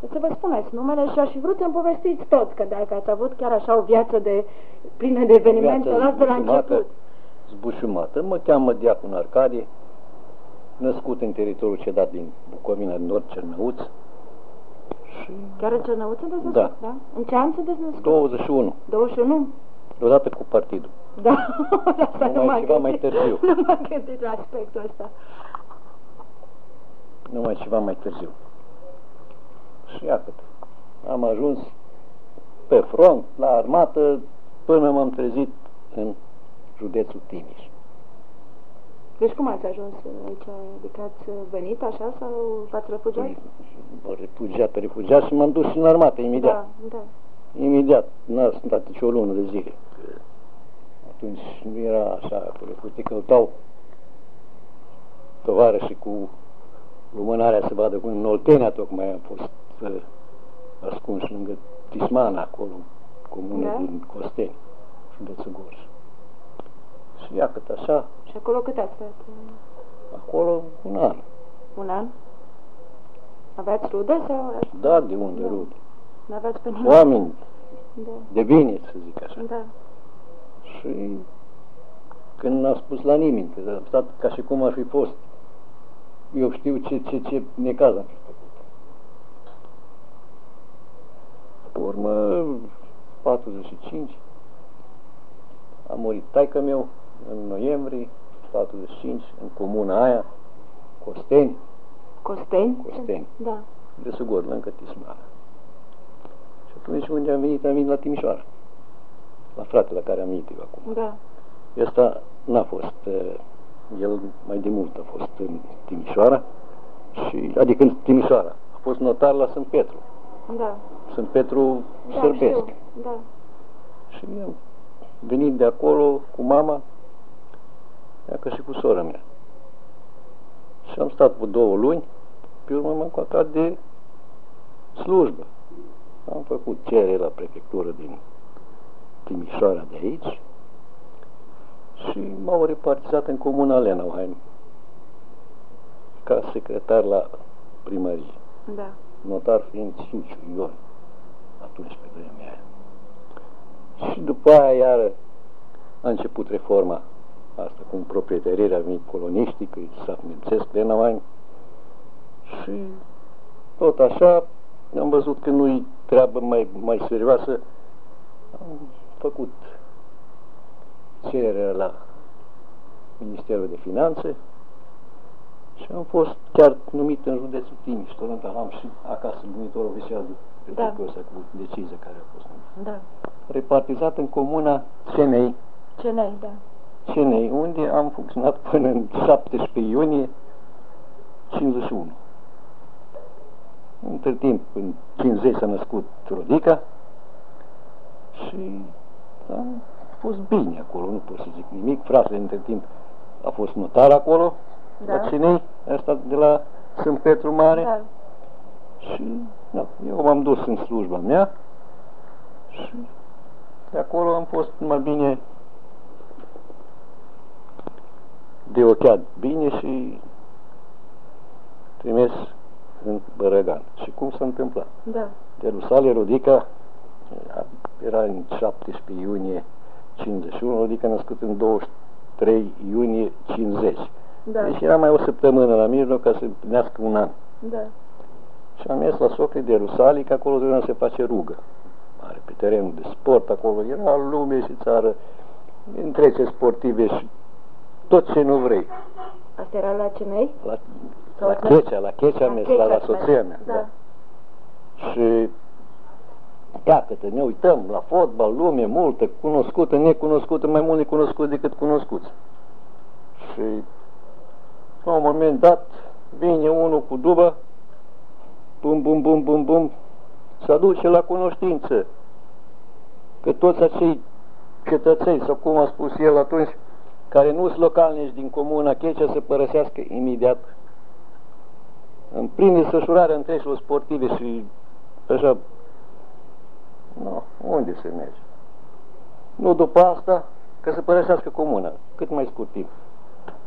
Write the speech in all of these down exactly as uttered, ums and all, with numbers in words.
să vă spuneți numele și aș fi vrut să-mi povestiți toți, că dacă ați avut chiar așa o viață de plină de evenimente, o las de la început. Zbușumată. Mă cheamă Diacon Arcadie, născut în teritoriul cedat din Bucovina, din Nord Cernăuț. Și... Chiar în Cernăuț sunteți născut? Da. Da. În ce an sunteți născut? douăzeci și unu. douăzeci și unu? Deodată cu partidul. Da, asta nu numai ceva mai târziu. Nu m-am gândit la aspectul ăsta. Numai ceva mai târziu. Și iată, am ajuns pe front, la armată, până m-am trezit în județul Timiș. Deci cum ați ajuns aici? Adică ați venit așa sau v-ați refugiat? Păi, refugiat, refugiat și m-am dus în armată imediat. Da, da. Imediat, n-a stat nici o lună de zile. Atunci nu era așa, acolo, uite, căutau tovarășii cu lumânarea să vadă cum în Oltenia tocmai am fost uh, ascuns lângă Tismana, acolo, comună da? Din Costeni, județul Gorj. Și ia cât așa. Și acolo cât ați stat? Acolo un an. Un an? Aveați rude sau? Da, de unde da. rude? N-aveați pe nimeni? Oameni da. de bine, să zic așa. Da. Și când n-a spus la nimeni, că am stat ca și cum ar fi fost. Eu știu ce, ce, ce necaz am fi făcut. Pe urmă, patruzeci și cinci, a murit taică-meu în noiembrie, patruzeci și cinci, în comuna aia, Costeni. Costeni? Costeni. Da. De Sugor, lângă Tismana. Și atunci unde am venit, am venit la Timișoara. La fratele la care am venit eu acum. Da. Ăsta n-a fost, el mai de mult a fost în Timișoara, și, adică în Timișoara. A fost notar la Sfânt Petru. Da. Sfânt Petru da, sârbesc. Știu. Da. Și am venit de acolo cu mama, ea ca și cu sora mea. Și am stat cu două luni, pe urmă m-am coacat de slujbă. Am făcut cerere la prefectură din Timișoara de aici și m-au repartizat în comuna Lenauheim ca secretar la primărie. Da. Notar fiind Suciu Ion, atunci pe vremea aia. Și după aia iară a început reforma asta, cu proprietărirea, a venit coloniștii, că s-a nemțesc Lenauheim. Și tot așa am văzut că nu-i treabă mai, mai serioasă. Am făcut cerere la Ministerul de Finanțe și am fost chiar numit în județul Timiș. Tot am și acasă numitor oficial de da. Pe ăsta, cu decizia care a fost numit. Da. Repartizat în comuna Cenei. Cenei, da. Cenei, unde am funcționat până în șaptesprezece iunie cincizeci și unu. Între timp, în cincizeci s-a născut Rodica și a fost bine acolo, nu pot să zic nimic. Fratele, între timp, a fost notar acolo, da. La Cenei, asta de la Sfânt Petru Mare. Da. Și da, eu m-am dus în slujba mea și de acolo am fost mai bine de ochiat bine și trimis în Bărăgan. Și cum s-a întâmplat? Da. De Rusale, Rodica era în șaptesprezece iunie cincizeci și unu, Rodica născut în douăzeci și trei iunie cincizeci. Da. Deci era mai o săptămână la mijloc ca să împlinească un an. Da. Și am mers la Socri de Rusali, că acolo trebuia să se face rugă. Mare, pe terenul de sport, acolo era lume și țară, întrece sportive și tot ce nu vrei. Asta era la Cenei? La, la Checea, la Checea am mers, la, la soția mea. Da. Da. Și iată-te, ne uităm la fotbal, lume multă, cunoscută, necunoscută, mai mult necunoscută decât cunoscuți. Și la un moment dat vine unul cu dubă, bum, bum, bum, bum, bum, se aduce la cunoștință că toți acei cetățeni, sau cum a spus el atunci, care nu sunt localnici din comuna Checea, să părăsească imediat în plină desfășurare întregilor sportive și așa. No, unde se merge? Nu după asta, că să părăsească comuna, cât mai scurt timp.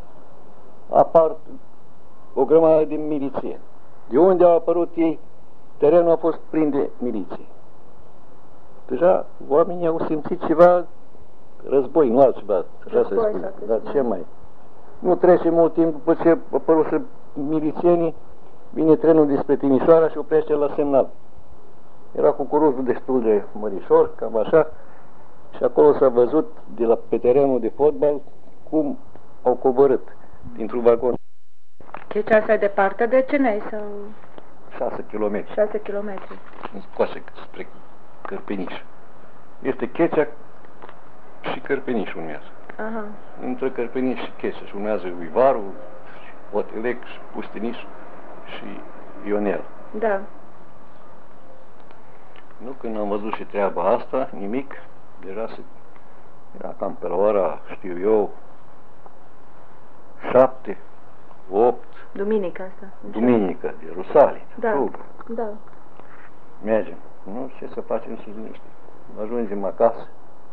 Apar o grămadă de milițieni. De unde au apărut ei, terenul a fost plin de miliție. Deja oamenii au simțit ceva război, nu altceva, așa se spune. Dar ce mai? Nu trece mult timp după ce apăruse milițienii, vine trenul despre Timișoara și oprește la semnal. Era cucuruzul destul de mărișor, cam așa, și acolo s-a văzut de la, pe terenul de fotbal cum au coborât dintr-un vagon. Deci asta e departe de Cenei sau? șase kilometri. șase kilometri. Încoase spre Cărpeniș. Este Checea și Cărpeniș urmează. Aha. Între Cărpeniș și Checea și urmează Uivarul, Otelec și Pustiniș și Ionel. Da. Nu, când am văzut și treaba asta, nimic, deja se, era cam pe la ora, știu eu, șapte, opt. Duminica asta. Duminică, de Rusalii, da. Rugă. Da. Mergem. Nu, ce să facem, să liniște. Ajungem acasă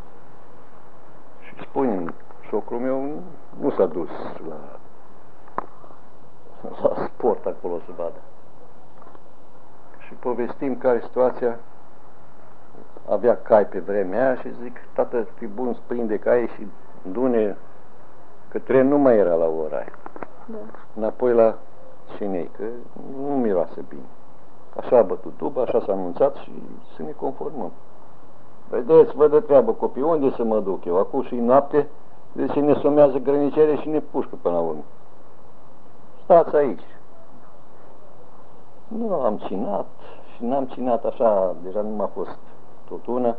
și spunem, socrul meu nu s-a dus la, la sport acolo să vadă. Și povestim care situația. Avea cai pe vremea aia și zic, tată, fi bun, prinde cai și dune, că tren nu mai era la ora aia. Da. Înapoi la Cinei, că nu miroase bine. Așa a bătut tuba, așa s-a anunțat și să ne conformăm. Vedeți, vă dă treabă copii, unde să mă duc eu? Acum și noapte, deci ne somează grănicere și ne pușcă până la urmă. Stați aici. Nu am cinat și n-am cinat așa, deja nu m-a fost tot una.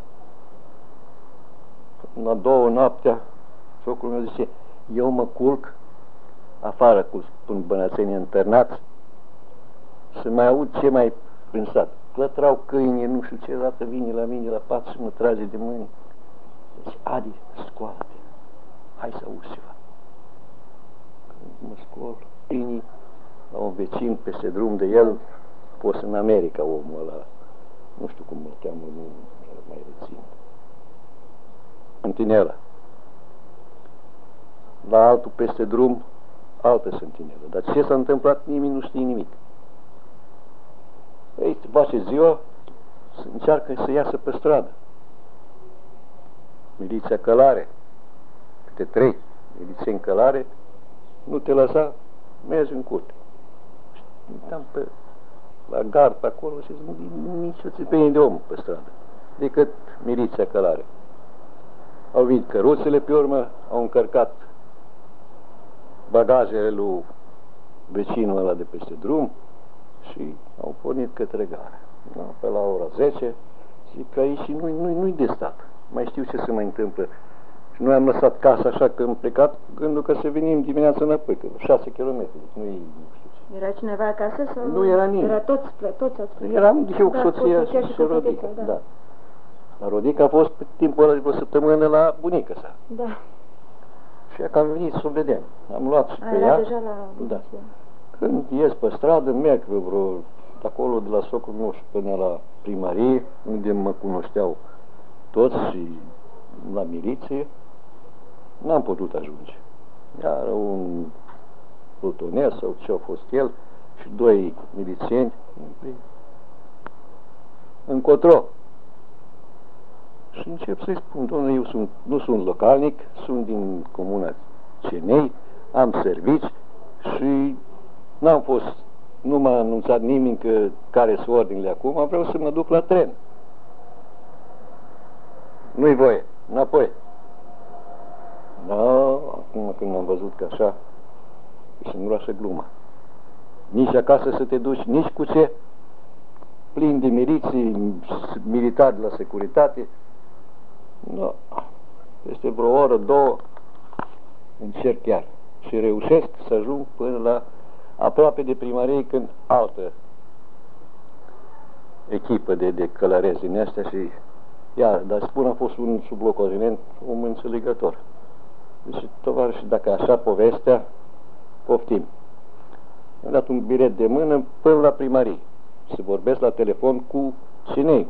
La două noaptea, socrul meu zice, eu mă culc afară cu spun bănățenii internați să mai aud ce mai prin sat. Clătrau câinii, nu știu ce, dată vine la mine la pat și mă trage de mâini. Deci, Adi, scoală-te, hai să auzi ceva. Când mă scol, câinii, la un vecin peste drum de el, fost în America omul ăla, nu știu cum îl cheamă, nu mai rețin. Sentinela. La altul peste drum, altă sentinelă. Dar ce s-a întâmplat, nimeni nu știe nimic. Ei, te face ziua, încearcă să iasă pe stradă. Miliția călare, câte trei miliții în călare, nu te lăsa, mergi în curte. Uitam pe la gard pe acolo și zic, nici o țipenie de om pe stradă, decât miliția călare. Au venit căruțele pe urmă, au încărcat bagajele lui vecinul ăla de peste drum și au pornit către gara. Da, pe la ora zece, zic că aici nu-i, nu-i, nu-i de stat. Mai știu ce se mai întâmplă. Și noi am lăsat casa așa că am plecat, gândul că să venim dimineața înapoi, că șase kilometri, nu-i, nu știu ce. Era cineva acasă sau? Nu era nimeni. Era toți, toți ați plecat. Eram eu cu da, soția și, și Rodica. Da. Da. La Rodica a fost pe timpul ăla de o săptămână la bunica sa. Da. Și că am venit să o vedem. Am luat și a, pe era ea. deja la da. Când ies pe stradă, merg pe vreo, de acolo de la socul meu și până la primărie, unde mă cunoșteau toți și la miliție, n-am putut ajunge. Iar un plutonez sau ce a fost el și doi milițieni încotro. Și încep să-i spun, domnule, eu sunt, nu sunt localnic, sunt din comuna Cenei, am servici și n-am fost, nu m-a anunțat nimeni că care sunt ordinele acum, vreau să mă duc la tren. Nu-i voie, înapoi. Da, acum când am văzut că așa, și nu lasă gluma. Nici acasă să te duci, nici cu ce, plin de miliții, militari la securitate. No, peste vreo oră, două, încerc chiar și reușesc să ajung până la aproape de primărie, când altă echipă de, de călărezi din astea și iar, dar spun, a fost un sublocoziment, un înțelegător. Deci, tovarăși, dacă așa povestea, poftim. Mi-am dat un bilet de mână până la primărie. Să vorbesc la telefon cu Cinei.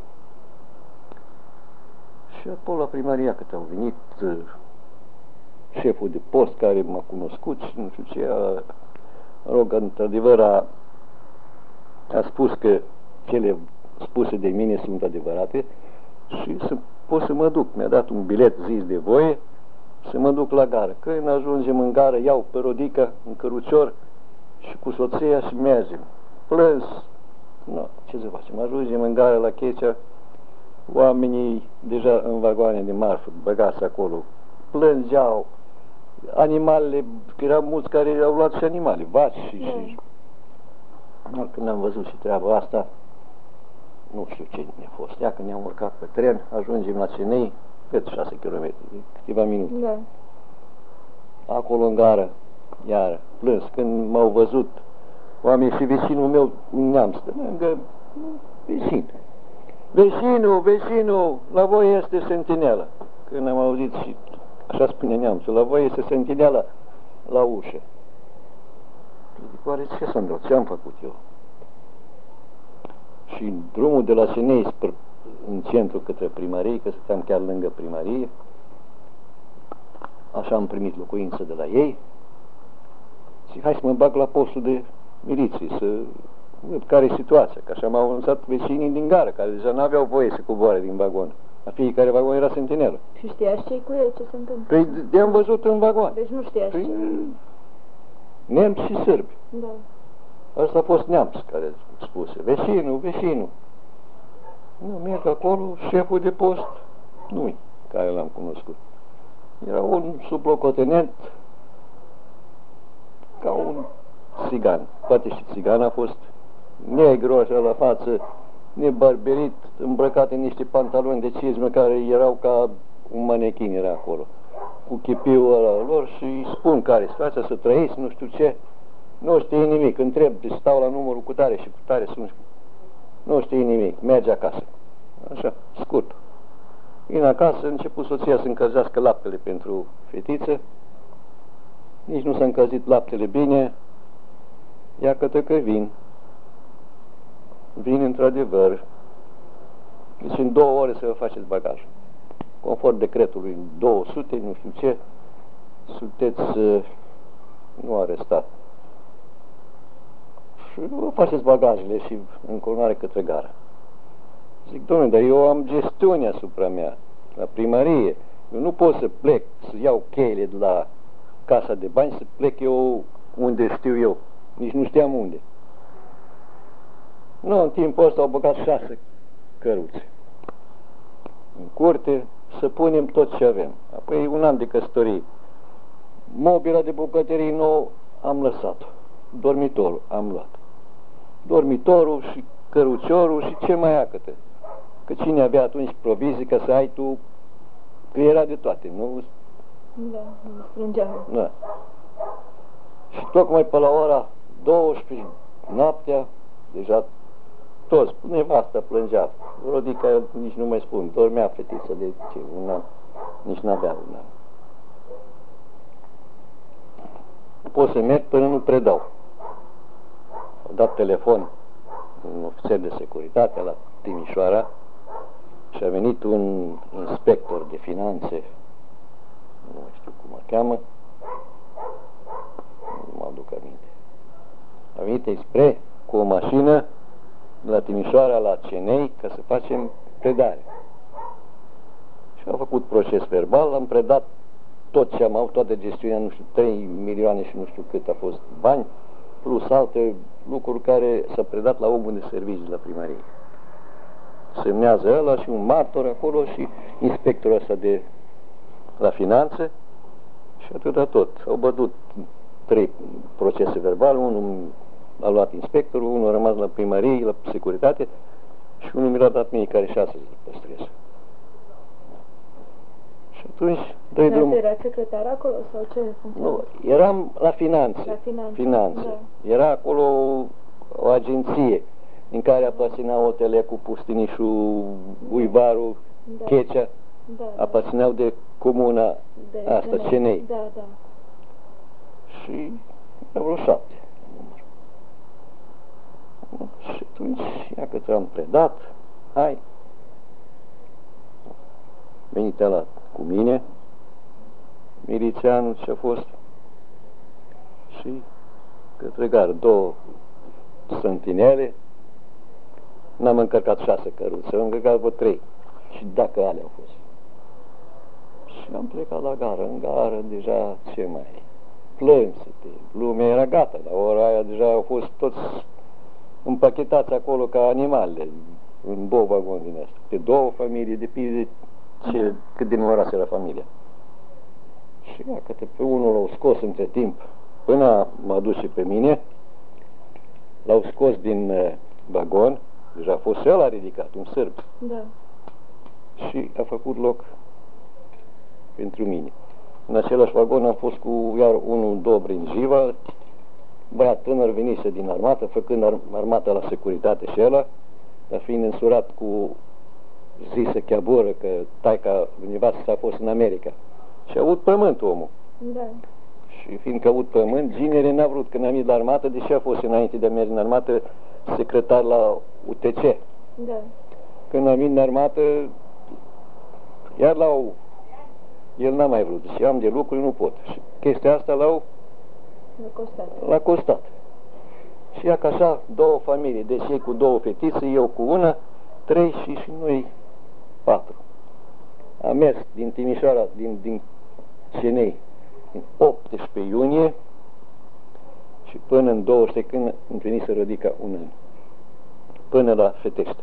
Și acolo la primăria, cât au venit uh, șeful de post care m-a cunoscut și nu știu ce, a, rog, într-adevăr a, a spus că cele spuse de mine sunt adevărate și să pot să mă duc. Mi-a dat un bilet zis de voie să mă duc la gară. Când ajungem în gară, iau pe Rodica în cărucior și cu soția și mergem. Plâns. No, ce să facem? Ajungem în gară la Checea, oamenii deja în vagoane de marfă, băgați acolo, plângeau. Animalele, erau mulți care au luat și animale, vaci și... și... No, când am văzut și treaba asta, nu știu ce mi-a fost. Ia că ne-am urcat pe tren, ajungem la Cenei, cât șase kilometri, câteva minute. Da. Acolo în gară, iar plâns, când m-au văzut oamenii și vecinul meu, un neam, stă lângă vecin. Vecinul, vecinul, la voi este sentinelă. Când am auzit și așa spune neamțul, la voi este sentinelă la ușă. Zic, oare ce să-mi dau? Ce am făcut eu? Și în drumul de la Cenei spre în centru către primărie, că stăteam chiar lângă primărie, așa am primit locuință de la ei. Zic, hai să mă bag la postul de miliție, să văd care e situația, că așa m-au anunțat vecinii din gară, care deja n-aveau voie să coboare din vagon. La fiecare vagon era sentinelă. Și știați ce cu ei, ce se întâmplă? Păi de-am văzut în vagon. Deci nu știați păi, ce? nemți și sârbi. Da. Asta a fost neamț care spuse, vecinul, vecinul. Nu, merg acolo, șeful de post, nu-i care l-am cunoscut. Era un sublocotenent ca un țigan. Poate și țigan a fost negru așa la față, nebarberit, îmbrăcat în niște pantaloni de cizme care erau ca un manechin era acolo. Cu chipiul ăla lor și îi spun care situația, să trăiți, nu știu ce. Nu știe nimic, întreb, stau la numărul cu tare și cu tare sunt. Nu știe nimic, merge acasă. Așa, scurt. Vin acasă, a început soția să încălzească laptele pentru fetiță. Nici nu s-a încălzit laptele bine. Ia cătă că vin. Vin într-adevăr. Deci în două ore să vă faceți bagajul. Conform decretului două sute, nu știu ce, sunteți uh, nu arestat. Și vă faceți bagajele și încolonare către gară. Zic, domnule, dar eu am gestiune asupra mea, la primărie. Eu nu pot să plec, să iau cheile de la casa de bani, să plec eu unde știu eu. Nici nu știam unde. Nu, în timpul ăsta au băgat șase căruțe în curte, să punem tot ce avem. Apoi un an de căsătorie. Mobila de bucătărie nouă am lăsat-o. Dormitorul am luat. Dormitorul și căruciorul și ce mai acătă. Că cine avea atunci provizii ca să ai tu, că era de toate, nu? Da, strângeam. Da. Și tocmai pe la ora douăsprezece noaptea, deja toți, nevasta plângea, Rodica nici nu mai spun, dormea fetița de ce, un an, nici n-avea un an. Pot să merg până nu predau. Au dat telefon un ofițer de securitate la Timișoara și a venit un inspector de finanțe, nu știu cum o cheamă, nu mă aduc aminte. A venit expre cu o mașină de la Timișoara la Cenei ca să facem predare. Și a făcut proces verbal, am predat tot ce am avut, toată gestiunea, nu știu, trei milioane și nu știu cât a fost bani, plus alte lucruri care s-a predat la omul de servicii la primărie. Semnează ăla și un martor acolo și inspectorul ăsta de la finanțe și atâta tot. Au bătut trei procese verbale, unul a luat inspectorul, unul a rămas la primărie, la securitate și unul mi l-a dat mie care șase zile păstrez. Și atunci dă-i drumul. Era secretar acolo sau ce funcționa? Nu, eram la finanțe. La finanțe. finanțe. Da. Era acolo o agenție în care aparțineau Otele cu Pustinișul, Uivaru, da. Checea, da, aparțineau de comuna de asta, Cenei. Cenei. Da, da. Și era vreo șapte. Și atunci, ia că ți-am predat, hai, venit ăla cu mine, milițianul ce-a fost, și către gară două sentinele, N-am încărcat șase căruțe, am încărcat vreo trei. Și dacă alea au fost. Și am plecat la gară. În gară deja ce mai plânsete. Lumea era gata. La ora aia deja au fost toți împachetați acolo ca animale în două vagoni din astea. Pe două familii, depinde ce, cât de numeroasă era familia. Și ia că pe unul l-au scos între timp până m-a dus și pe mine. L-au scos din uh, vagon. Deja a fost și ăla ridicat, un sârb. Da. Și a făcut loc pentru mine. În același vagon am fost cu iar unul Dobrin Jiva, băiat tânăr venise din armată, făcând ar armata la securitate și ăla, dar fiind însurat cu zisă cheabură că taica nevastă s-a fost în America. Și a avut pământ omul. Da. Și fiindcă a avut pământ, ginere n-a vrut când am ieșit la armată, deși a fost înainte de a merge în armată secretar la U T C. Da. Când am venit în armată, iar l-au, el n-a mai vrut, și am de lucru, nu pot. Și chestia asta l-au L-a costat. L-a costat. Și ia ca așa, două familii, deci ei cu două fetițe, eu cu una, trei și, și noi patru. Am mers din Timișoara, din, din Cenei, în optsprezece iunie și până în douăzeci când îmi venit să Rodica un an. Până la Fetește.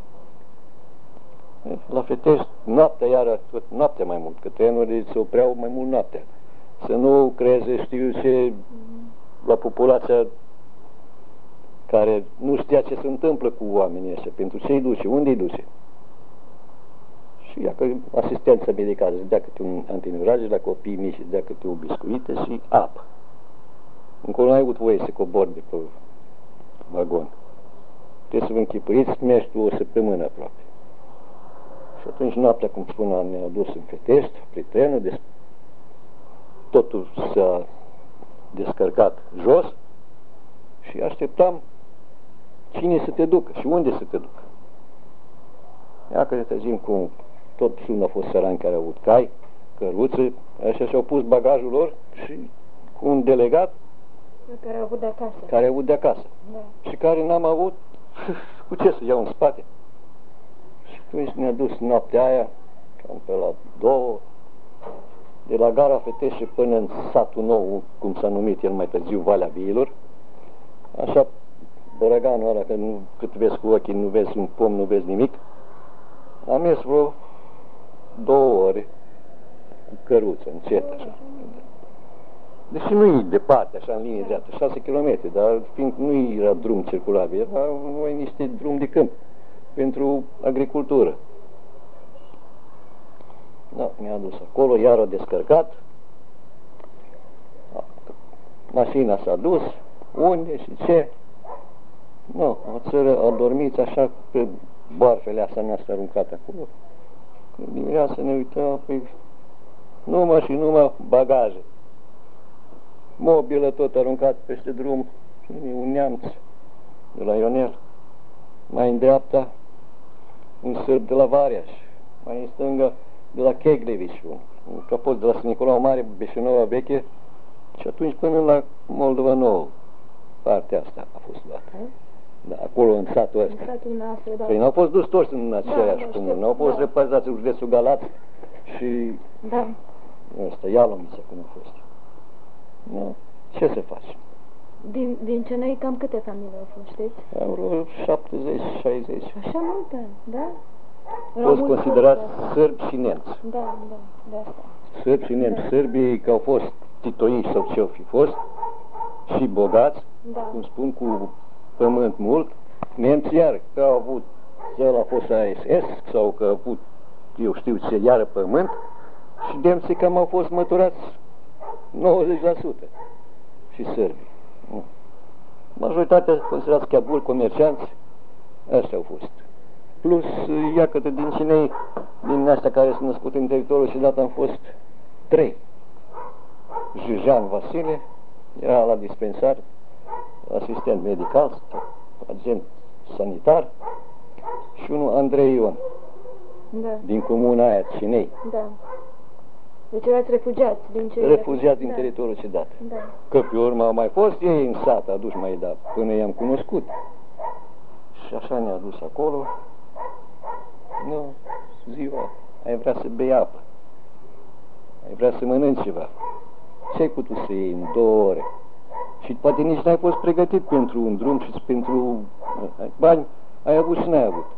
La Fetești, noaptea iară, tot noaptea mai mult, că trenurile se opreau mai mult noaptea. Să nu creeze, știu ce, la populația care nu știa ce se întâmplă cu oamenii ăștia, pentru ce îi duce, unde îi duce. Și ia că asistența medicală îți dea câte un antineuralgic, la copii mici îți dea câte o biscuite și apă. Încolo nu ai avut voie să cobori de pe vagon. Trebuie să vă închipuiți, mergi tu o săptămână aproape. Și atunci noaptea, cum spuneam, ne-a dus în Fetești, pe trenul, des... totul s-a descărcat jos și așteptam cine să te ducă și unde să te ducă. Ia că ne trezim cu tot unul a fost săran care a avut cai, căruțe, așa și-au pus bagajul lor și cu un delegat care a avut de acasă. Care a avut de acasă. Da. Și care n-am avut cu ce să iau în spate. Și atunci ne-a dus noaptea aia, cam pe la două, de la gara Fetești până în satul nou, cum s-a numit el mai târziu, Valea Viilor. Așa, bărăganul ăla, că nu, cât vezi cu ochii, nu vezi un pom, nu vezi nimic. Am mers vreo două ore cu căruță, încet, așa. Deși nu e departe, așa, în linie dreaptă, șase kilometri, dar fiind nu era drum circulabil, era noi niște drum de câmp pentru agricultură. Da, mi-a dus acolo, iar a descărcat, mașina s-a dus, unde și ce? Nu, o țără a dormit așa pe boarfele astea noastre aruncate acolo. Când dimineața ne uităm, păi, numai și numai bagaje. Mobilă tot aruncat peste drum, un neamț de la Ionel, mai în dreapta un sârb de la Variaș, mai în stânga de la Cheglevici, un capot de la Nicolau Mare, Beșenova Veche, și atunci până la Moldova Nouă, partea asta a fost luată. Da, acolo în satul ăsta. În satul nostru, da. Păi n-au fost dus toți în aceeași da, comună, n-au fost da. repartizați în județul Galați și da. ăsta, Ialomița, cum a fost. Da. Ce se face? Din, din Cenei cam câte familii au fost, știți? Vreo șaptezeci șaizeci. Așa multe, da? Fost considerați sârbi și nemți. Da, da, de asta. Sârbi și nemți. Da. Sârbii că au fost titoiși sau ce-au fi fost și bogați, da. Cum spun, cu pământ mult. Nemți iar că au avut, el a fost A S S sau că au avut, eu știu ce, iară pământ și nemții cam au fost măturați nouăzeci la sută și sârbii. Majoritatea considerați cheaburi, comercianți, ăștia au fost. Plus, iacătă din Cinei, din astea care s-au născut în teritoriul și dat am fost trei. Jujan Vasile, era la dispensar, asistent medical, agent sanitar, și unul Andrei Ion, da. Din comuna aia, Cinei. Da. Deci erați refugiați din ce? Refugiați din da. teritoriul cedat. Da. Că pe urmă au mai fost ei în sat, aduși mai dat, până i-am cunoscut. Și așa ne-a dus acolo. Nu, ziua, ai vrea să bei apă. Ai vrea să mănânci ceva. Ce ai putut să iei în două ore? Și poate nici n-ai fost pregătit pentru un drum și pentru bani. Ai avut și n-ai avut.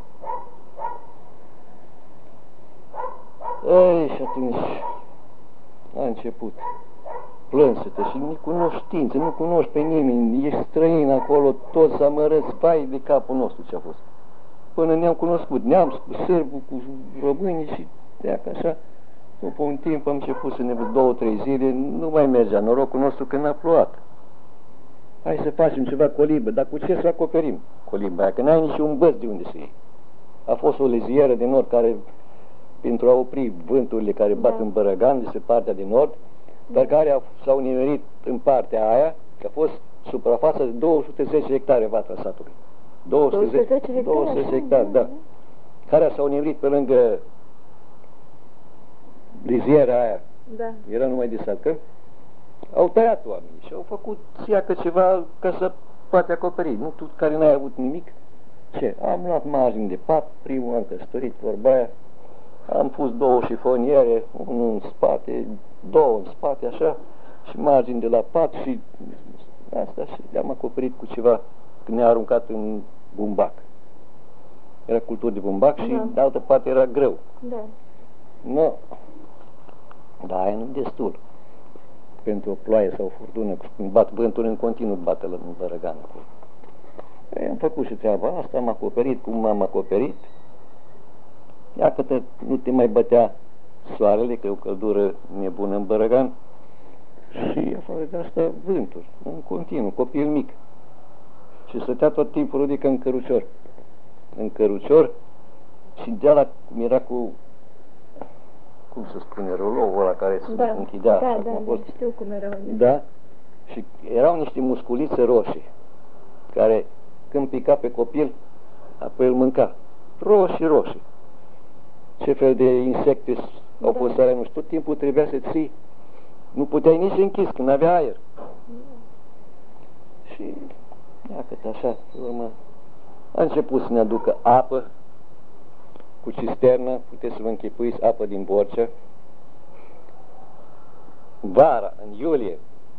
Ei, și atunci a început. Plânsete și nici cunoștință, nu cunoști pe nimeni, ești străin acolo, toți amărăți, vai de capul nostru ce a fost. Până ne-am cunoscut, neamț cu sârbul, cu românii și deacă așa. După un timp am început să ne văd două, trei zile, nu mai mergea norocul nostru că n-a plouat. Hai să facem ceva colibă, dar cu ce să acoperim coliba aia? Că n-ai nici un băț de unde să iei. A fost o lezieră de nord care, pentru a opri vânturile care bat da. în Bărăgan, de partea de nord, dar care s-au nimerit în partea aia, că a fost suprafața de două sute zece hectare vatra satului. două sute zece, două sute zece hectare, da. Care s-au nimerit pe lângă liziera aia, da. Era numai de sat, că au tăiat oamenii și au făcut iacă ceva ca să poate acoperi. Nu tu care n-ai avut nimic. Ce? Am luat margini de pat, primul am căsătorit, vorba aia, am pus două șifoniere, unul în spate, două în spate, așa, și margini de la pat și asta și le-am acoperit cu ceva, când ne-a aruncat în bumbac. Era cultură de bumbac și da. De altă parte era greu. Da. Nu. Dar aia nu destul. Pentru o ploaie sau o furtună, când bat vântul în continuu, bate în Bărăgan. Ei, am făcut și treaba asta, am acoperit cum m-am acoperit. Iată, nu te mai bătea soarele, că e o căldură nebună în Bărăgan. Și afară de asta vântul, în continuu, copil mic. Și stătea tot timpul Rudică în cărucior. În cărucior și de-ala cum era cu, cum să spune, rolovul ăla care se da, închidea. Da, da, fost... știu cum erau. Da, și erau niște musculițe roșii, care când pica pe copil, apoi îl mânca. Roșii, roșii. Ce fel de insecte da. Au fost alea, nu știu, tot timpul trebuia să ții. Nu puteai nici închis, când avea aer. Da. Și, iată, așa, urmă, a început să ne aducă apă, cu cisternă, puteți să vă închipuiți, apă din Borcea. Vara, în iulie,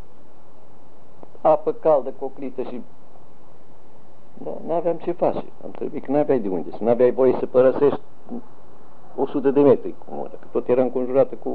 apă caldă, coclită și... Da, n-aveam ce face. Am trebuit că n-aveai de unde, să n-aveai voie să părăsești o sută de metri, cum că tot era înconjurată cu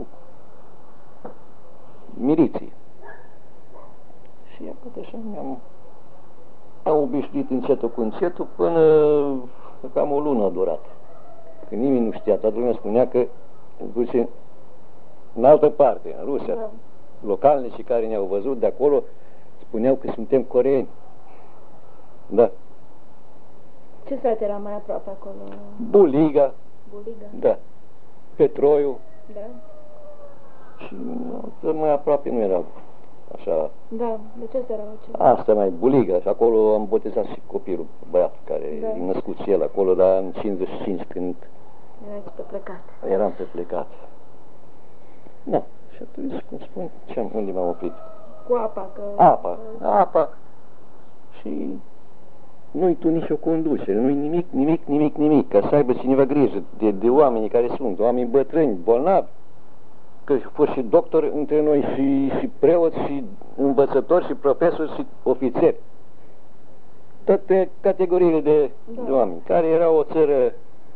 miliții. Și iată așa mi-am am obișnuit încetul cu încetul până cam o lună a durat. Că nimeni nu știa, toată lumea spunea că duce în altă parte, în Rusia. Da. Localnicii care ne-au văzut de acolo spuneau că suntem coreeni. Da. Ce sat era mai aproape acolo? Buliga. Buliga? Da. Petroiu. Da. Și mai aproape nu era așa. Da, de ce era acela? Asta mai Buliga și acolo am botezat și copilul, băiatul care da. E născut și el acolo, dar în cincizeci și cinci când erați pe plecat. Eram pe plecat. Da, și atunci, cum spun, ce unde m-am oprit? Cu apa, că... Apa, apa. Și nu-i tu nici o conducere, nu-i nimic, nimic, nimic, nimic, ca să aibă cineva grijă de, de oamenii care sunt, oameni bătrâni, bolnavi, că au fost și doctori între noi, și, și preoți, și învățători, și profesori, și ofițeri. Toate categoriile de, da. de oameni, care era o țară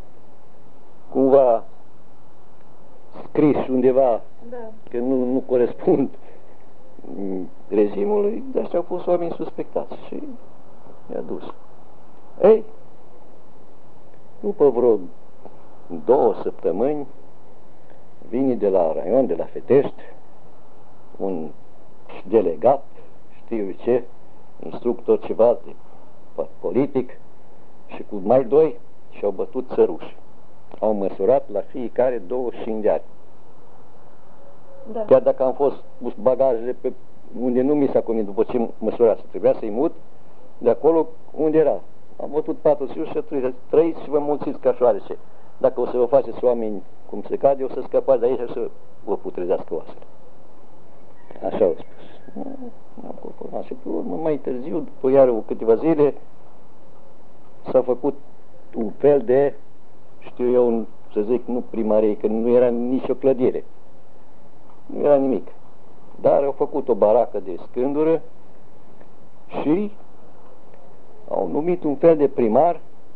cumva scris undeva, da. Că nu, nu corespund regimului, de așa au fost oameni suspectați și i-a dus. Ei, după vreo două săptămâni, vine de la raion, de la Fetești, un delegat, știu eu ce, instructor ceva de politic, și cu mai doi și-au bătut țăruși. Au măsurat la fiecare douăzeci și cinci de ani. Da. Chiar dacă am fost pus bagajele pe unde nu mi s-a convenit după ce măsurase, trebuia să-i mut de acolo unde era. Am bătut patruzeci și trăiți și vă mulțiți ca șoarece. Dacă o să vă faceți oameni cum se cade, o să scăpați de aici și să vă putrezească oasele. Așa au spus. M-am conformat și pe urmă, mai târziu, după iară câteva zile, s-a făcut un fel de, știu eu, să zic, nu primărie, că nu era nicio clădire. Nu era nimic. Dar au făcut o baracă de scândură și au numit un fel de primar.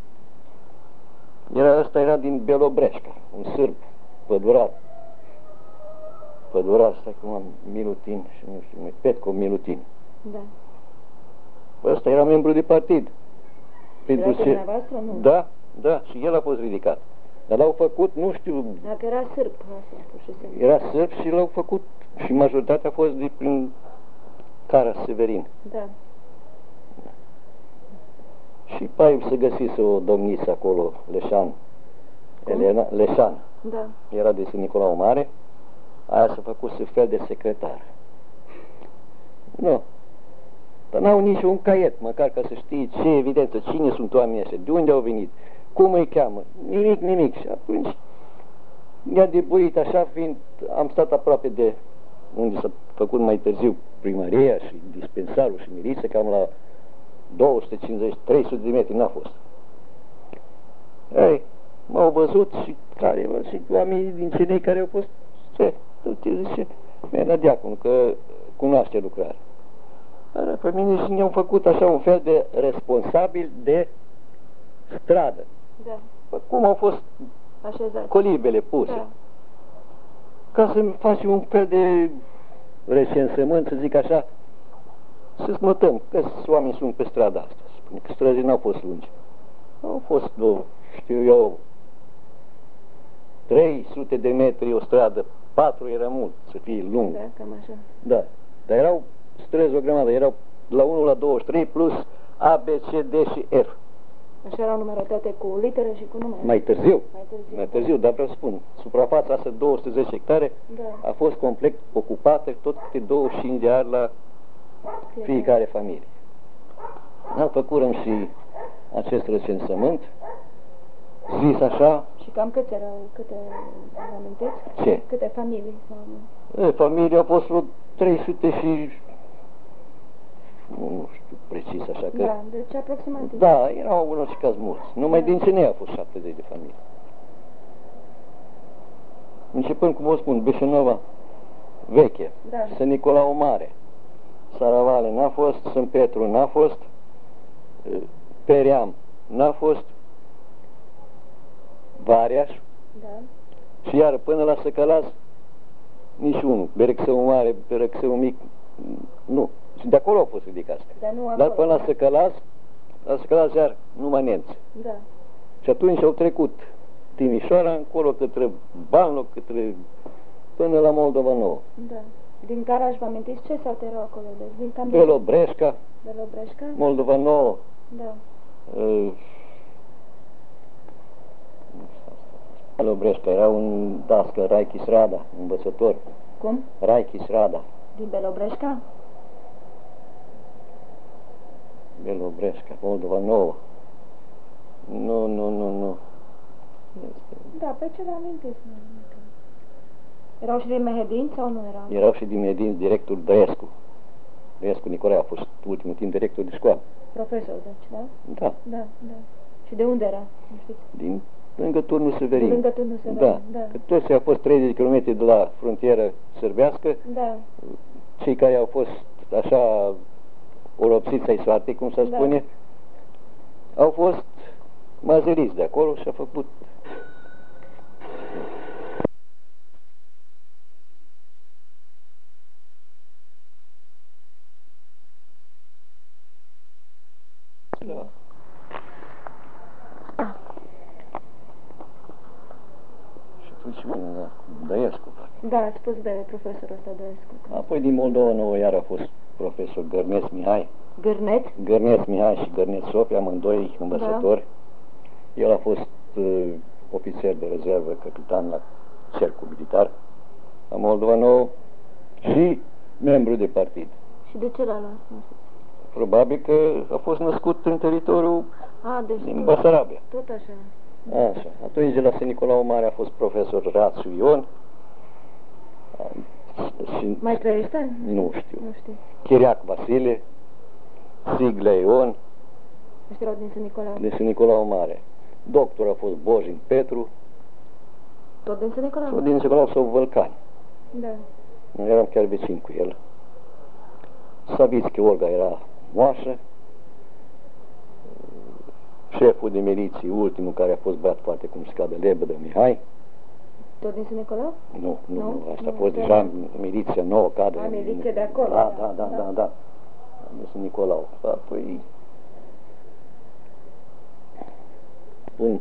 Era, ăsta era din Belobreșca, un sârb, pădurat. Pădurat, stai cum am, Milutin, și nu știu, Petco Milutin. Da. Ăsta era membru de partid. Era ce... dumneavoastră, nu? Da, da, și el a fost ridicat. Dar l-au făcut, nu știu... Dacă era sârb, asta, pur și simplu. Era sârb și l-au făcut, și majoritatea a fost de prin Cara Severin. Da. Și pai se găsise o domniță acolo, Leșan. Elena, Leșan. Da. Era de Sfânt Nicolau Mare. Aia s-a făcut să fel de secretar. Nu. Dar n-au nici un caiet, măcar ca să știi ce evidență, cine sunt oamenii ăștia, de unde au venit, cum îi cheamă, nimic, nimic. Și atunci mi-a debuit așa, fiind, am stat aproape de unde s-a făcut mai târziu primăria și dispensarul și miliția, cam la două sute cincizeci trei sute de metri n-a fost. Ei, m-au văzut și care, mă, și oamenii din cei care au fost, ce, ce zice, mi-a dat diaconul că cunoaște lucrarea. Dar pe mine și ne-au făcut așa un fel de responsabil de stradă. Da. Păi cum au fost așezat colibele puse. Da. Ca să faci un fel de recensământ, să zic așa, să notăm câți oameni sunt pe strada asta. Spune că străzii n-au fost lungi. Au fost, două, știu eu, trei sute de metri o stradă, patru era mult să fie lung. Da, cam așa. Da, dar erau străzi o grămadă, erau la unu la douăzeci și trei plus A, B, C, D și F. Așa erau numeratate cu litere și cu numere. Mai târziu, mai târziu, mai târziu, dar vreau să spun, suprafața asta două sute zece hectare da. a fost complet ocupată, tot câte douăzeci și cinci de ani la fiecare familie. Am făcurăm și acest recensământ, zis așa. Și cam câte erau, câte vă amintiți? Ce? Câte familii? Sau... E, familia a fost vreo trei sute și... nu știu precis așa că... Da, deci aproximativ. Da, erau în orice caz mulți. Numai da. din C N A au fost șaptezeci de familii. Începând, cum vă spun, Beșenova veche, Da. Sfânt Nicolau Mare, Saravale n-a fost, Sfânt Petru n-a fost, Peream n-a fost, Variaș, Da. și iar până la Săcălaz nici unul, Berexău Mare, Berexău Mic, nu. Și de acolo au fost ridicați. Dar, nu Dar acolo, până la da. Săcălaz, la Săcălaz iar numai nemți. Da. Și atunci au trecut Timișoara încolo către Banloc, către până la Moldova Nouă. Da. Din Caraș, vă amintiți ce sate erau acolo? Deci, din cam de... Belobreșca, Belobreșca? Moldova Nouă, Da. uh, Belobreșca, era un dască, Raichis Rada, învățător. Cum? Raichis Rada. Din Belobreșca? Belobreșca, Moldova Nouă. Nu, nu, nu, nu. Da, pe ce vă amintiți? Erau și din Mehedin sau nu erau? Erau și din Medin directul Dăiescu. Dăiescu Nicolae a fost ultimul timp director de școală. Profesor, deci, da? Da, Da, da. Și de unde era? Nu știți? din lângă turnul Severin. Lângă turnul Severin, Da, da. că toți au fost treizeci de kilometri de la frontieră sârbească. Da. Cei care au fost așa oropsiți ai soartei, cum se Da. spune, au fost mazeriți de acolo și a făcut. Da. Și atunci un Dăiescu. Da, ați spus de profesorul ăsta Dăiescu. Apoi din Moldova Nouă iar a fost profesor Gărneț Mihai. Gârneț? Gărneț Mihai și Gărneț Sofia, amândoi învățători. Da. El a fost uh, ofițer de rezervă, capitan la cercul militar la Moldova Nouă și membru de partid. Și de ce l-a luat? Nu știu. Probabil că a fost născut în teritoriul A, deci din tot, Basarabia. tot așa. Așa. Atunci de la Sfânt Nicolau Mare a fost profesor Rațu Ion. Și Mai trăiește? nu știu. Nu știu. Chiriac Vasile, Siglea Ion, Ăștia erau din Sfânt Nicolau. De Sfânt Nicolau Mare. Doctor a fost Bojin Petru. Tot din Sfânt Nicolau? Tot din Sfânt Nicolau sau Vălcani. Da. Eram chiar vecin cu el. Savitski Olga era moașă. Șeful de miliție, ultimul care a fost băiat foarte cum scade, Lebădă Mihai. Tot din Sfânt Nicolau? Nu, nu, nu, asta nu, a fost nu, deja nu. miliția nouă, cadre. A, miliție de acolo. Da, da, da, da, da. da. De Sfânt Nicolau. Apoi... Bun.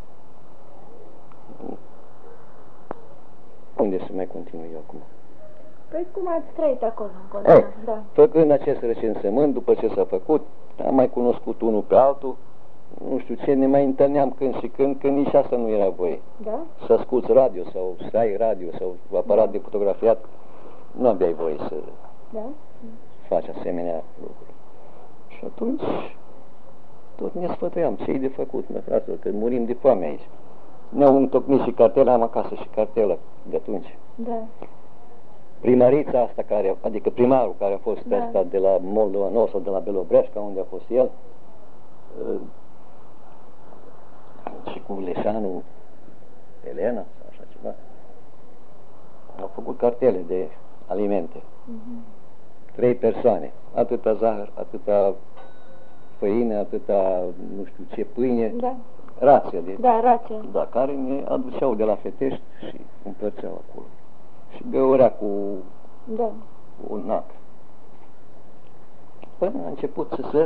Unde să mai continui eu acum? Păi cum ați trăit acolo? acolo Ei, da. Făcând acest recensământ, după ce s-a făcut, am mai cunoscut unul pe altul, nu știu ce, ne mai întâlneam când și când, când nici asta nu era voie. Da? Să asculți radio sau să ai radio sau aparat de fotografiat, nu aveai voie să Da? faci asemenea lucruri. Și atunci tot ne sfătuiam ce-i de făcut, mă, fraților, că murim de foame aici. Ne-au întocmit și cartela, am acasă și cartela de atunci. Da. Primărița asta, care, adică primarul care a fost pe Da. asta de la Moldova Nouă sau de la Belobreșca, unde a fost el, uh, și cu Leșanu Elena sau așa ceva, au făcut cartele de alimente. Mhm. Trei persoane, atâta zahăr, atâta făină, atâta nu știu ce pâine, Da. rația de... Da, rație. Da, care ne aduceau de la Fetești și împărțeau acolo. Și beorea cu Da. un nac. Până a început să se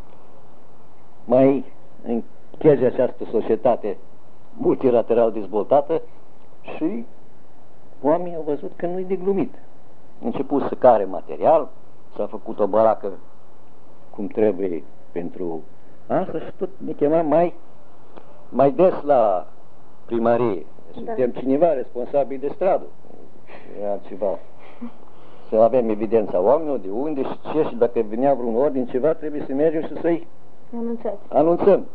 mai încheze această societate multilateral dezvoltată și oamenii au văzut că nu-i de glumit. A început să care material, s-a făcut o baracă cum trebuie pentru asta și tot ne chema mai, mai des la primărie. Suntem da. cineva responsabil de stradă. Era ceva. Să avem evidența oamenilor, de unde și ce, și dacă venea vreun ordin ceva, trebuie să mergem și să-i Anunțați. anunțăm.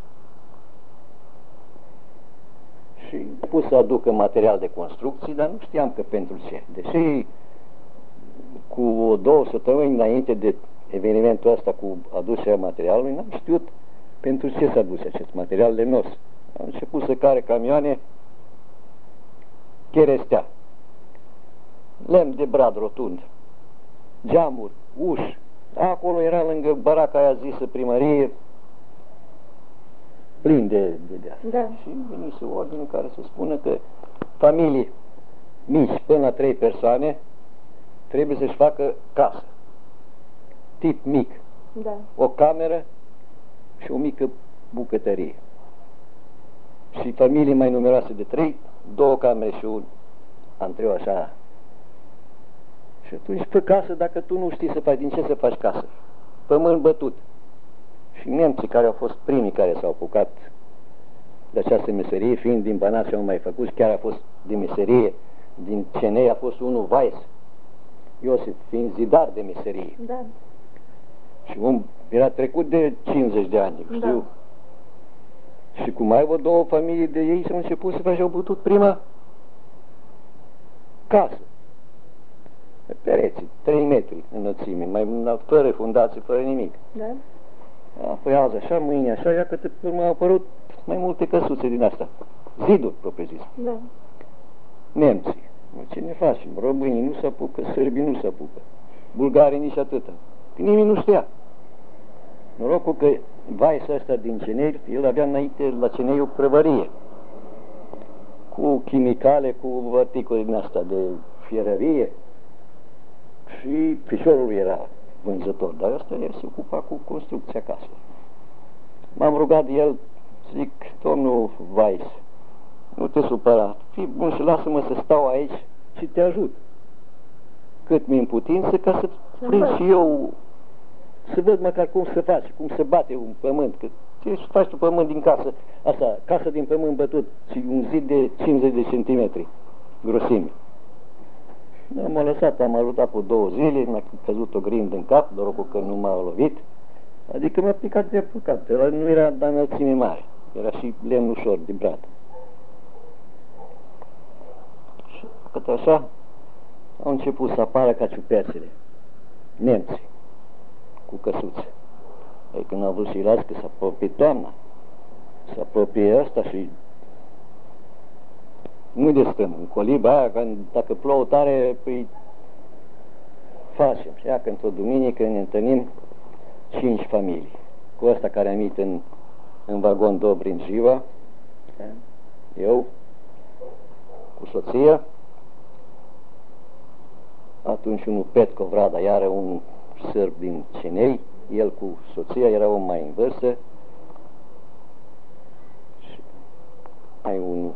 Și pus să aducă material de construcții, dar nu știam că pentru ce. Deși cu două săptămâni înainte de evenimentul ăsta cu aducerea materialului, n-am știut pentru ce s-a dus acest material lenos. Am început să care camioane cherestea, lemn de brad rotund, geamuri, uși. Acolo era lângă baraca aia zisă primărie, plin de, de, de asta. Da. Și venise ordinul care să spună că familii mici, până la trei persoane, trebuie să-și facă casă. Tip mic. Da. O cameră și o mică bucătărie. Și familii mai numeroase de trei, două camere și un antreu așa. Și atunci fă casă dacă tu nu știi să faci. Din ce să faci casă? Pământ bătut. Și nemții care au fost primii care s-au apucat de această meserie, fiind din Banat și au mai făcut, chiar a fost de meserie, din Cenei a fost unul Weiss, Iosif, fiind zidar de meserie. Da. Și om era trecut de cincizeci de ani, știu. Da. Și cum mai văd două familii de ei s-au început să facă, au putut prima casă. Pereții, trei metri înălțime, mai fără fundație, fără nimic. Da. Apoi azi așa, mâine așa, ia că pe urmă au apărut mai multe căsuțe din asta. Ziduri, propriu zis. Da. Nemții. Ce ne facem? Românii nu se apucă, sârbii nu se apucă. Bulgarii nici atâta. Că nimeni nu știa. Norocul că Weiss ăsta din Cenei, el avea înainte la Cenei o prăvărie. Cu chimicale, cu articole din asta de fierărie. Și fișorul era vânzător, dar ăsta el se ocupa cu construcția casei. M-am rugat de el, zic, domnul Weiss, nu te supăra, fii bun și lasă-mă să stau aici și te ajut. Cât mi-mi putință, ca să prind și eu, să văd măcar cum se face, cum se bate un pământ, că ce faci tu pământ din casă, asta, casă din pământ bătut și un zid de cincizeci de centimetri grosime. M-a lăsat, am ajutat cu două zile, mi-a căzut o grindă în cap, norocul că nu m-a lovit, adică mi-a picat de apucat, nu era de înălțime mare, era și lemn ușor de brad. Și cât așa, au început să apară ca ciuperțele, nemții, cu căsuțe. Păi când au vrut să-i las, că s-a apropie toamna, se apropie ăsta și nu de stăm, în coliba aia, că dacă plouă tare, păi facem. Și ia că într-o duminică ne întâlnim cinci familii. Cu ăsta care am venit în, în vagon Dobrin Jiva, da. Eu, cu soția, atunci unul Petco Vrada, iară un sârb din Cenei, el cu soția, era om mai în vârstă, și mai unul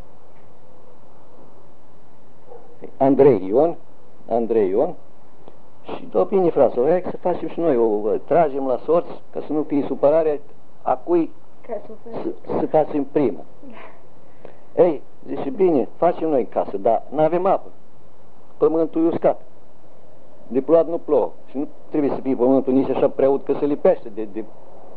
Andrei Ion, Andrei Ion, și dă bine, frate, hai să facem și noi, o tragem la sorți, ca să nu fie supărare a cui să, să facem primă. Ei, zice, bine, facem noi casă, dar n-avem apă. Pământul e uscat. De plouat nu plouă. Și nu trebuie să fie pământul nici așa prea ud că se lipește de... de...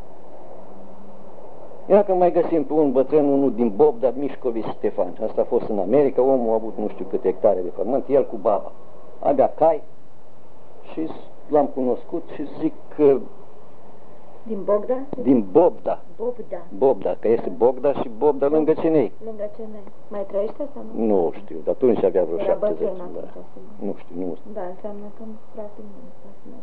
Ia că mai găsim pe un bătrân, unul din Bobda, Mișcovici Stefan. Asta a fost în America, omul a avut nu știu câte hectare de pământ, el cu baba. Avea cai și l-am cunoscut și zic că... Din Bogda? Din Bobda. Bobda. Bobda, că este Bogda și Bobda lângă Cenei. Lângă Cenei. Mai trăiește sau nu? Nu știu, dar atunci avea vreo șaptezeci. Da. Nu știu, nu știu. Da, înseamnă că frate nu.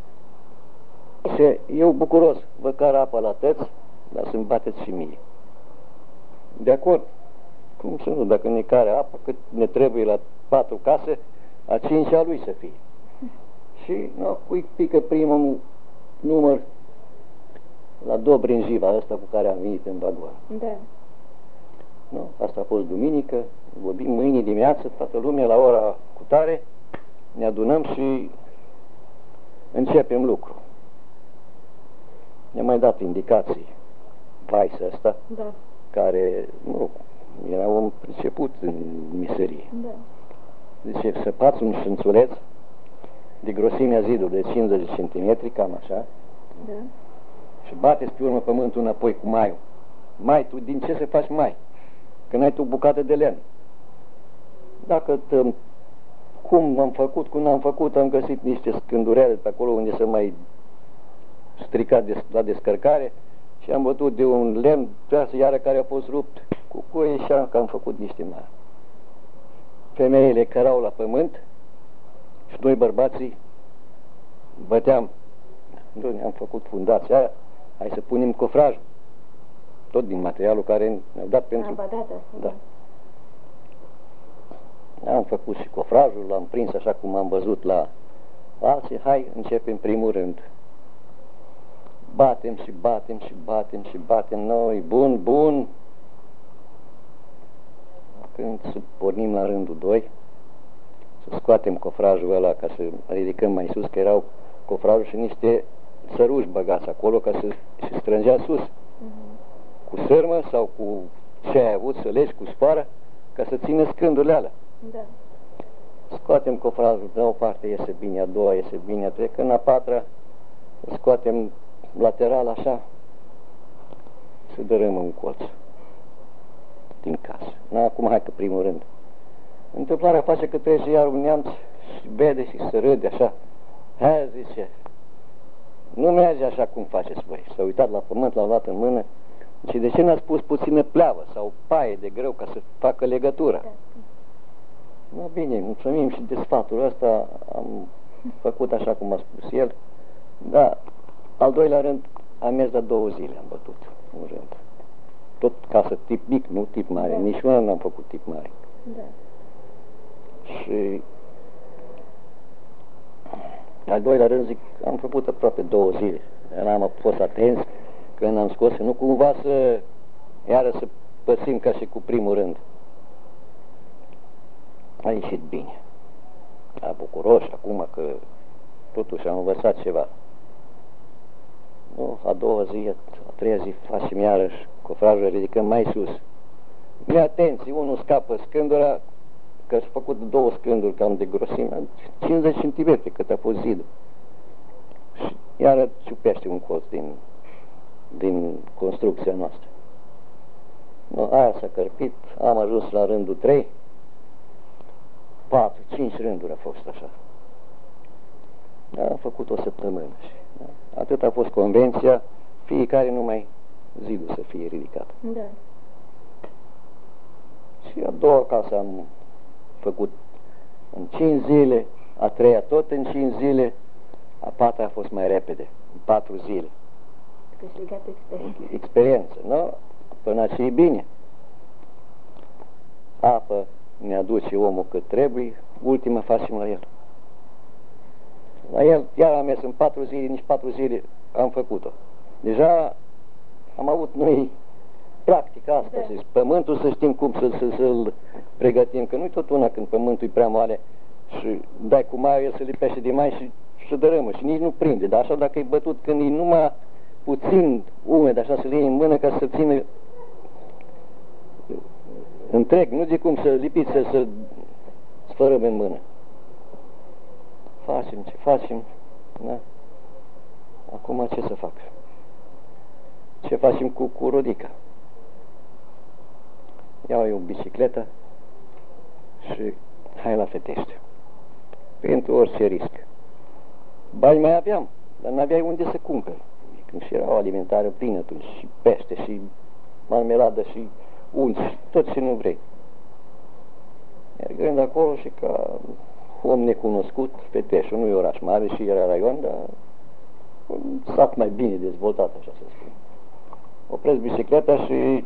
Și eu bucuros, vă car apă la tăți, dar să-mi bateți și mie. De acord? Cum să nu, dacă ne care apă, cât ne trebuie la patru case, a cincea lui să fie. Și, no, cui pică primul număr la Dobrin Jiva, ăsta cu care am venit în vagon. Da. No, asta a fost duminică, vorbim mâine dimineață, toată lumea la ora cu tare, ne adunăm și începem lucru. Ne-a mai dat indicații Vice ăsta, da. Care, nu, era un priceput în miserie. Da. Zice, să faci un șânțuleț de grosimea zidului de cincizeci de centimetri, cam așa, da. Și bateți pe urmă pământul înapoi cu maiul. Mai, tu din ce să faci mai? Că n-ai tu bucată de lemn. Dacă te, cum am făcut, cum am făcut, am găsit niște scândurele pe acolo unde se mai stricat de, la descărcare și am bătut de un lemn treasă iară care a fost rupt cu coie și am, că am făcut niște mai. Femeile cărau la pământ și noi bărbații băteam. Noi am făcut fundația aia, hai să punem cofrajul. Tot din materialul care ne-au dat pentru... Da. Am făcut și cofrajul, l-am prins așa cum am văzut la alții. Hai, începem primul rând. Batem și batem și batem și batem noi, bun, bun. Când să pornim la rândul doi, să scoatem cofrajul ăla ca să ridicăm mai sus, că erau cofrajul și niște săruși băgați acolo ca să se strângea sus. Uh-huh. Cu sârmă sau cu ce ai avut să legi cu sfoară ca să țină scândurile alea. Da. Scoatem cofrajul, de o parte iese bine, a doua iese bine, a treia, când a patra scoatem lateral așa și dărâm în colț din casă. Na, acum hai că primul rând. Întâmplarea face că trece iar un neamț și vede și se râde așa. Hai, zice, nu merge așa cum faceți voi. S-a uitat la pământ, l-a luat în mână și de ce n-ați pus puțină pleavă sau paie de greu ca să facă legătura? No, bine, mulțumim și de sfatul ăsta, am făcut așa cum a spus el, dar al doilea rând am mers la două zile, am bătut un rând. Tot casă tip mic, nu tip mare, da. Nici una n-am făcut tip mare. Da. Și al doilea rând zic, am făcut aproape două zile. N-am fost atenți când am scos, nu cumva să iară să pățim ca și cu primul rând. A ieșit bine. A bucuroși acum că totuși am învățat ceva. Nu, a doua zi, a treia zi facem iarăși cofrajul, ridicăm mai sus. Neatenți, unul scapă scândura, că s-a făcut două scânduri cam de grosime, cincizeci centimetri cât a fost zidul. Și iară ciupește un colț din, din construcția noastră. No, aia s-a cărpit, am ajuns la rândul trei, patru, cinci rânduri a fost așa. Am făcut o săptămână și... Da. Atât a fost convenția, fiecare numai zidul să fie ridicat. Da. Și a doua casă am făcut în cinci zile, a treia tot în cinci zile, a patra a fost mai repede, în patru zile. Câștigat experiență. Experiență, nu? Până și e bine. Apă ne aduce omul cât trebuie, ultima facem la el. La el, iar am mers în patru zile, nici patru zile am făcut-o. Deja am avut noi practica asta, da. Și pământul să știm cum să, să, să-l pregătim, că nu-i tot una când pământul e prea moale și dai cu mai, el se lipește de mai și se dărâmă și nici nu prinde, dar așa dacă e bătut când e numai puțin umed, așa să le iei în mână ca să țină întreg, nu de cum să lipiți, să, să sfărăm în mână. Facem ce facem, da? Acum ce să fac? Ce facem cu, cu Rodica? Iau eu o bicicletă și hai la Fetește. Pentru orice risc. Bani mai aveam, dar n-aveai unde să cumperi. Când și era o alimentare plină atunci, și pește, și marmeladă, și unți, tot ce nu vrei. Mergând acolo și ca om necunoscut, Feteșul, nu e oraș mare și era raion, dar un sat mai bine dezvoltat, așa să spun. Opresc bicicleta și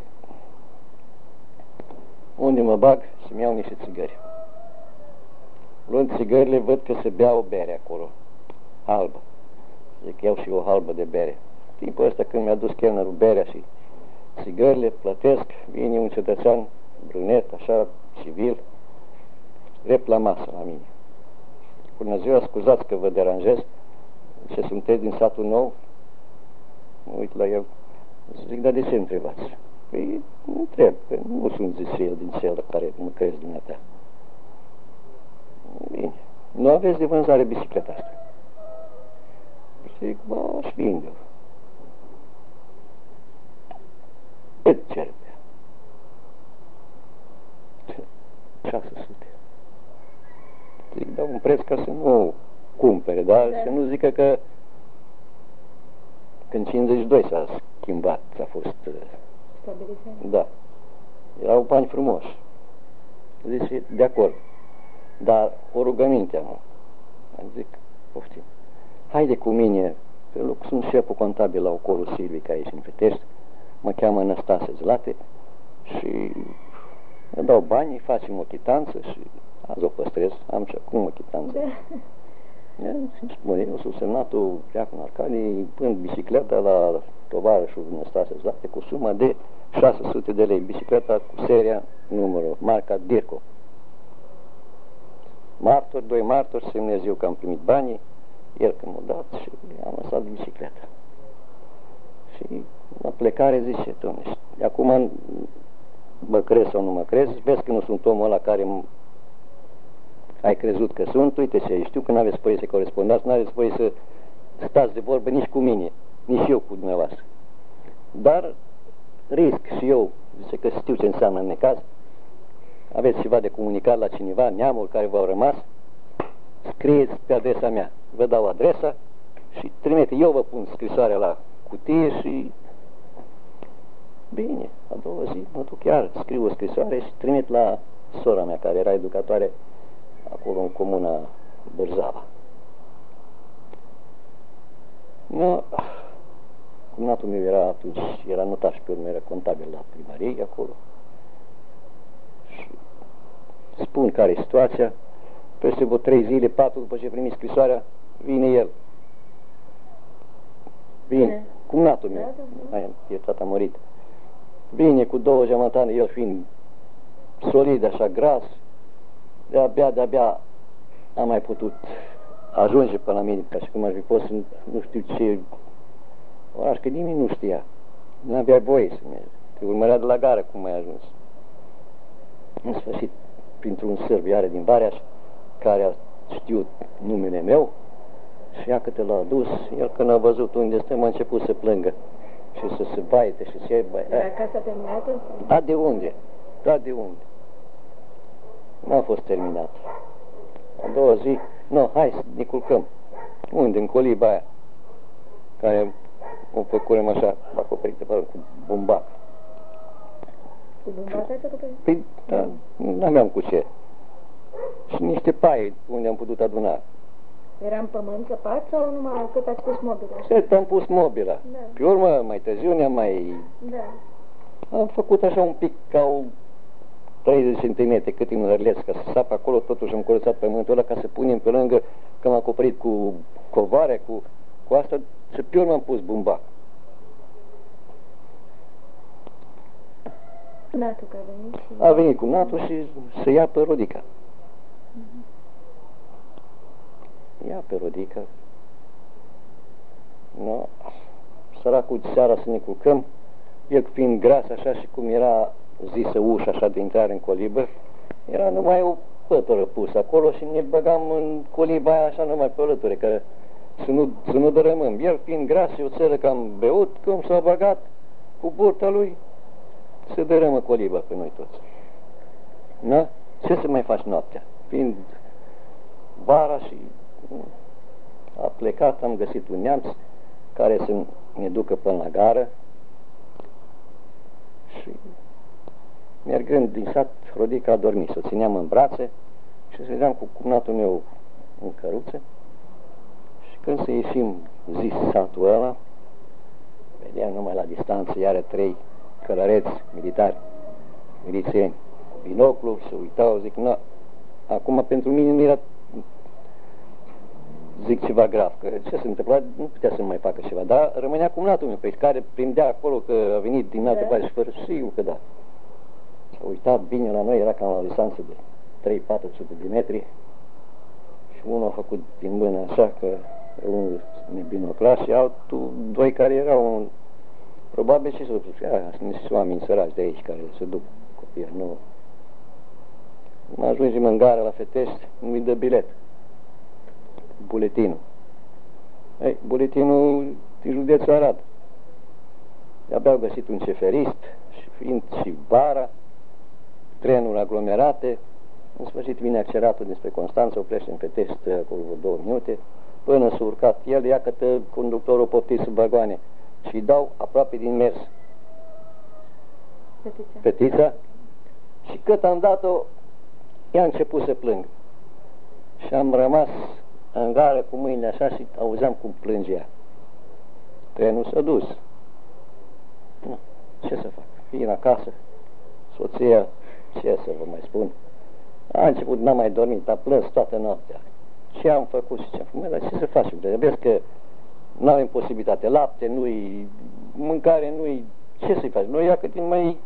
unde mă bag să-mi iau niște țigări. Luând țigările, văd că se bea o bere acolo, albă. Zic, iau și o halbă de bere. Timpul ăsta când mi-a dus chelnerul berea și țigările, plătesc, vine un cetățean brunet, așa, civil, drept la masă la mine. Bună ziua, scuzați că vă deranjez, ce sunteți din satul nou? Mă uit la el, zic, dar de ce întrebați? Păi, nu întreb, că nu sunt zis el din cel care mă crezi dumneata. Bine, nu aveți de vânzare bicicleta asta? Zic, bă, aș vinde-o. Cât cer? șase sute. Zic, dau un preț ca să nu cumpere, dar da. Să nu zică că când cincizeci și doi s-a schimbat, a fost... Stabilizat. Da. Erau bani frumoși. Zice, de acord. Dar o rugăminte am. Zic, poftim. Haide cu mine, că sunt șeful contabil la Ocolul Silvic aici în Fetești, mă cheamă Năstase Zlate și îmi dau banii, facem o chitanță și azi o păstrez, am și acum o chitanță. Da. Și spune, eu sunt semnatul Diacon Arcadii, pând bicicleta la tovarășul Năstase Zlate cu suma de șase sute de lei, bicicleta cu seria numărul, marca Dirco. Martor, doi martori, semnez eu că am primit banii, el că m-a dat și am lăsat bicicleta. Și la plecare zice, dom'le, acum mă crezi sau nu mă crezi, vezi că nu sunt omul ăla care ai crezut că sunt, uite ce, știu că n-aveți voie să corespondați, n-aveți voie să stați de vorbă nici cu mine, nici eu cu dumneavoastră. Dar risc și eu, zice că știu ce înseamnă în necaz, aveți ceva de comunicat la cineva, neamul care v-au rămas, scrieți pe adresa mea. Vă dau adresa și trimite. Eu vă pun scrisoarea la cutie și... Bine, a doua zi mă duc chiar, scriu o scrisoare și trimit la sora mea, care era educatoare acolo în comuna Bârzava. No, cumnatul meu era atunci, era notar și pe urmă era contabil la primărie acolo. Și spun care e situația. Peste vreo trei zile, patru, după ce primi scrisoarea, vine el. Vine, cumnatul meu, mai e tata murit. Vine cu două jumătate, el fiind solid, așa gras, de-abia, de-abia am mai putut ajunge pe la mine, ca și cum ar fi fost, nu știu ce oraș, că nimeni nu știa. Nu avea voie să merge. Te urmărea de la gară cum ai ajuns. În sfârșit, printr-un sârb, iară din Vareaș, care a știut numele meu și ia câte l-a adus, el când a văzut unde stăm a început să plângă și să se baite și să ia baie. Era casa terminată? Da, de unde? Da, de unde? N-a fost terminat. A doua zi, nu, hai să ne culcăm. Unde? În coliba aia. care o făcurăm așa, acoperită cu bumbac. Cu bumbac ați acoperit? Păi, da, nu aveam cu ce. Și niște paie unde am putut aduna. Era în pământ săpat sau numai cât ați pus mobila? Cât am pus mobila. Da. Pe urmă, mai târziu ne-am mai... Da. Am făcut așa un pic ca o treizeci de centimetri, cât în hărleț, ca să sapă acolo, totuși am curățat pământul ăla ca să punem pe lângă, că am acoperit cu covare, cu, cu asta, și pe urmă am pus bumbac. Natul că a venit și... A venit cu natul și să ia pe Rodica. Uh-huh. Ia pe Rodica. No, săracul seara să ne culcăm, el fiind gras așa și cum era zisă ușa așa de intrare în colibă, era numai o pătură pusă acolo și ne băgam în coliba aia așa numai pe alături, că să nu, să nu dărâmăm. El fiind gras și o țără că am beut, cum s-a băgat cu burta lui, se dărâmă coliba pe noi toți. Na? Ce să mai faci noaptea? Fiind vara și a plecat, am găsit un neamț care să ne ducă până la gară și mergând din sat, Rodica a dormit, o țineam în brațe și să vedeam cu cumnatul meu în căruță și când să ieșim zis satul ăla, vedeam numai la distanță iară trei călăreți militari, milițieni, cu binoclu, se uitau, zic, na, acum pentru mine nu era, zic, ceva grav, că ce se întâmpla, nu putea să nu mai facă ceva, dar rămânea cumnatul meu, pe care prindea acolo că a venit din altă parte și fără, sigur că da. S-a uitat bine la noi, era cam la distanță de trei patru sute de metri și unul a făcut din mână așa că unul nebinocla și altul, doi care erau un, probabil și s-au spus, aia, sunt niște oameni săraci de aici care se duc copiii, nu. Mă ajungem în gară la Fetești, nu-i dă bilet. Buletinul. Ei, buletinul din județul Arad. De-abia au găsit un ceferist și fiind și vara, trenuri aglomerate, în sfârșit vine acceratul despre Constanța, oprește în Fetești acolo vreo două minute, până s-a urcat el, ia că conductorul poftit sub vagoane și îi dau aproape din mers. Fetița. Fetița. Și cât am dat-o, ea a început să plângă. Și am rămas în gară cu mâinile așa și auzeam cum plângea. Trenul s-a dus. Nu. Ce să fac? Fiind acasă, soția, ce să vă mai spun? A început, n-am mai dormit, a plâns toată noaptea. Ce am făcut și ce am făcut? Dar ce să facem? Vezi că nu avem posibilitate. Lapte nu-i, mâncare nu-i, ce să-i faci? Noi ia cât timp mai...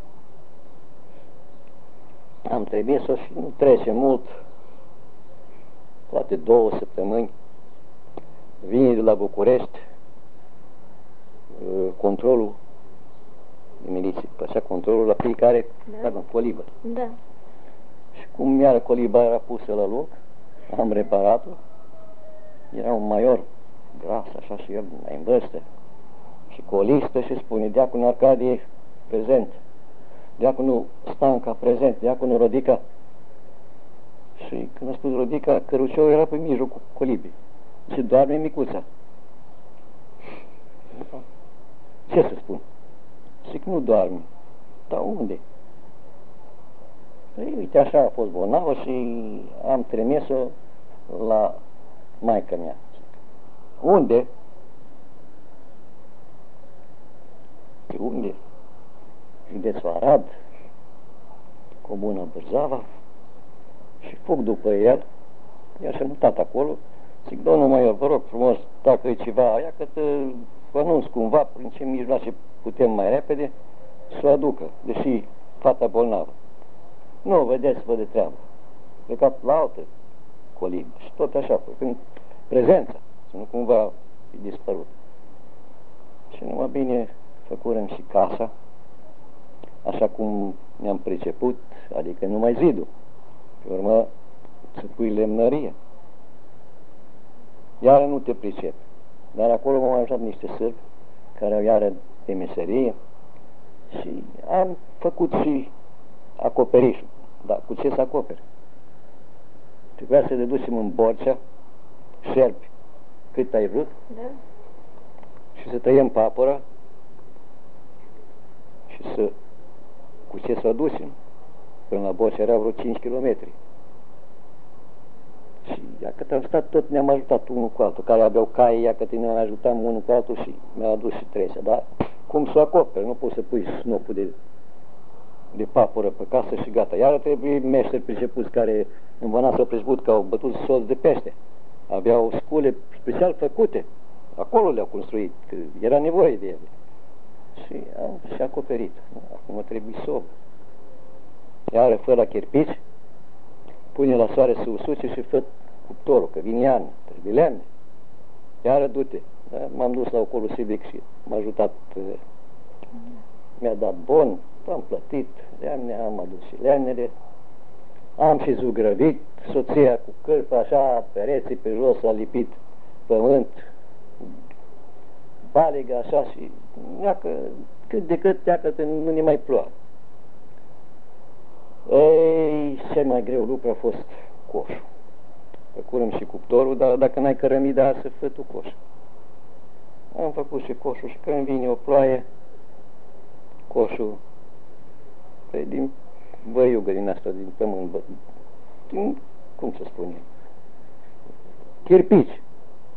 Am trimis-o și nu trece mult, poate două săptămâni, vine de la București controlul de miliție, așa controlul la fiecare, da. Pardon, colibă. Da. Și cum iară coliba era pusă la loc, am reparat-o, era un maior gras, așa și el, mai în vârstă, și colistă și spune, Diaconul Arcadie prezent, Diaconul Stanca prezent, Diaconul Rodica. Și când a spus Rodica, cărucioul era pe mijlocul colibii. Și doarme micuța. Ce să spun? Zic, nu doarme. Dar unde? Păi, uite, așa a fost bolnavă și am trimis-o la maica mea. Unde? Pe unde? Județul Arad, comuna Bârzava, și fug după el, i-a și mutat acolo. Zic, domnul Maior, vă rog frumos, dacă e ceva, ia că te anunț cumva prin ce mijloace putem mai repede să o aducă, deși fata bolnavă. Nu, vedeți, vă de treabă. Plecat la altă colibă și tot așa, când prezența, să nu cumva fi dispărut. Și numai bine făcurăm și casa, așa cum ne-am priceput, adică numai zidul. Pe urmă, să pui lemnărie. Iară nu te pricep. Dar acolo m-au ajutat niște sârbi care au iară de meserie și am făcut și acoperișul. Dar cu ce să acoperi? Trebuia să le ducem în Borcea, șerpi, cât ai vrut, da. și să tăiem papura și să, cu ce să aducem. Până la Boș era vreo cinci kilometri. Și ia că am stat tot, ne-am ajutat unul cu altul, care aveau cai, ia că ne-am ajutat unul cu altul și mi-a adus și trecea, dar cum să o acoperi? Nu poți să pui snopul de, de papură pe casă și gata. Iar trebuie meșteri pricepuți care învănaseră presbut că au bătut solți de pește. Aveau scule special făcute, acolo le-au construit, că era nevoie de ele. Și au și acoperit. Acum trebuie sob. Iară fă la cherpici, pune la soare să usuce și fă cuptorul, că vine iarnă, trebuie lemne. Iară du-te. Da? M-am dus la ocolul civic și m-a ajutat, mi-a dat bon, am plătit lemne, am adus și lemnele, am și zugrăvit, soția cu cârpă, așa, pereții pe jos, a lipit pământ, balegă, așa, și iacă, cât de cât, iacă, nu ne mai ploua. Ei, cel mai greu lucru a fost coșul. Făcurăm și cuptorul, dar dacă n-ai cărămida, să fă tu coșul. Am făcut și coșul și când vine o ploaie, coșul, pe din văiugă din asta, din pământ, bă, din, cum să spun eu, chirpici.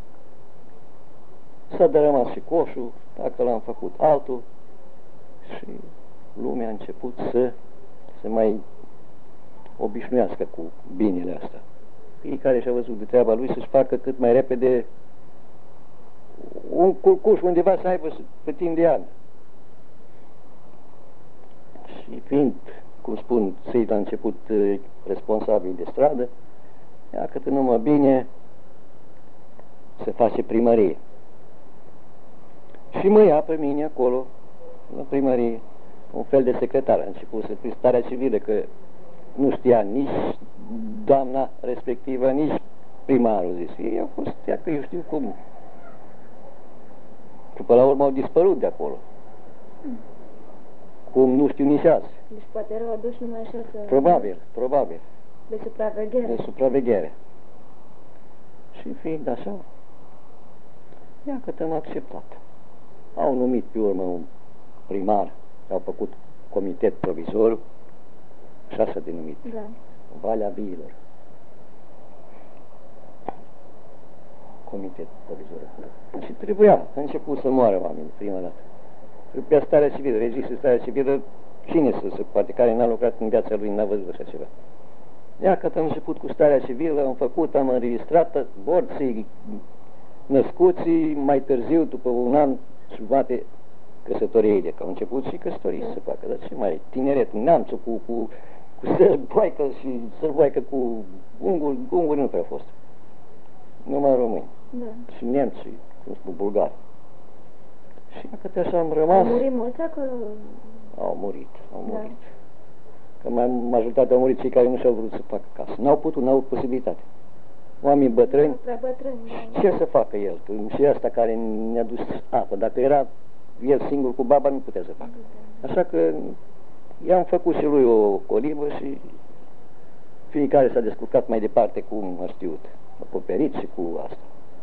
S-a dărâmat și coșul, dacă l-am făcut altul, și lumea a început să se mai obișnuiască cu binele astea. Fiecare și-a văzut de treaba lui să-și facă cât mai repede un culcuș undeva să aibă pe timp de an. Și fiind, cum spun, cei la început responsabili de stradă, ea cât numai bine se face primărie. Și mă ia pe mine acolo, la primărie, un fel de secretar. A început să fie starea civilă, că nu știa nici doamna respectivă, nici primarul, zis. Ei au fost, ia că eu știu cum. Că până la urmă au dispărut de acolo. Cum nu știu nici azi. Deci poate erau aduși numai așa să... Probabil, probabil. De supraveghere. De supraveghere. Și fiind așa, ia că te-am acceptat. Au numit pe urmă un primar, au făcut comitet provizoriu, așa s-a denumit, da. Valea Viilor. Comitet provizoriu. Și trebuia, a început să moară oamenii prima dată. Trebuia starea civilă, registru starea civilă, cine să se poate, care n-a lucrat în viața lui, n-a văzut așa ceva. Ia că am început cu starea civilă, am făcut, am înregistrat morții, născuții, mai târziu, după un an jumate, căsătoriile, că au început și căsătorii să se facă, dar ce mai, tineret, neamțul cu, cu, cu sărboaică și sărboaică cu unguri, unguri nu prea au fost. Numai români. Da. Și nemți, cum spun, bulgari. Și câte așa am rămas... Au murit mulți acolo? Au murit, au Da. murit. Că mai majoritatea au murit cei care nu și-au vrut să facă casă. N-au putut, n-au posibilitate. Oamenii bătrâni, Prea bătrâni. Da. ce să facă el? Că și ăsta care ne-a dus apă, dacă era el singur cu baba, nu putea să facă. Așa că i-am făcut și lui o colibă și fiecare s-a descurcat mai departe cum a știut. Acoperit și cu asta.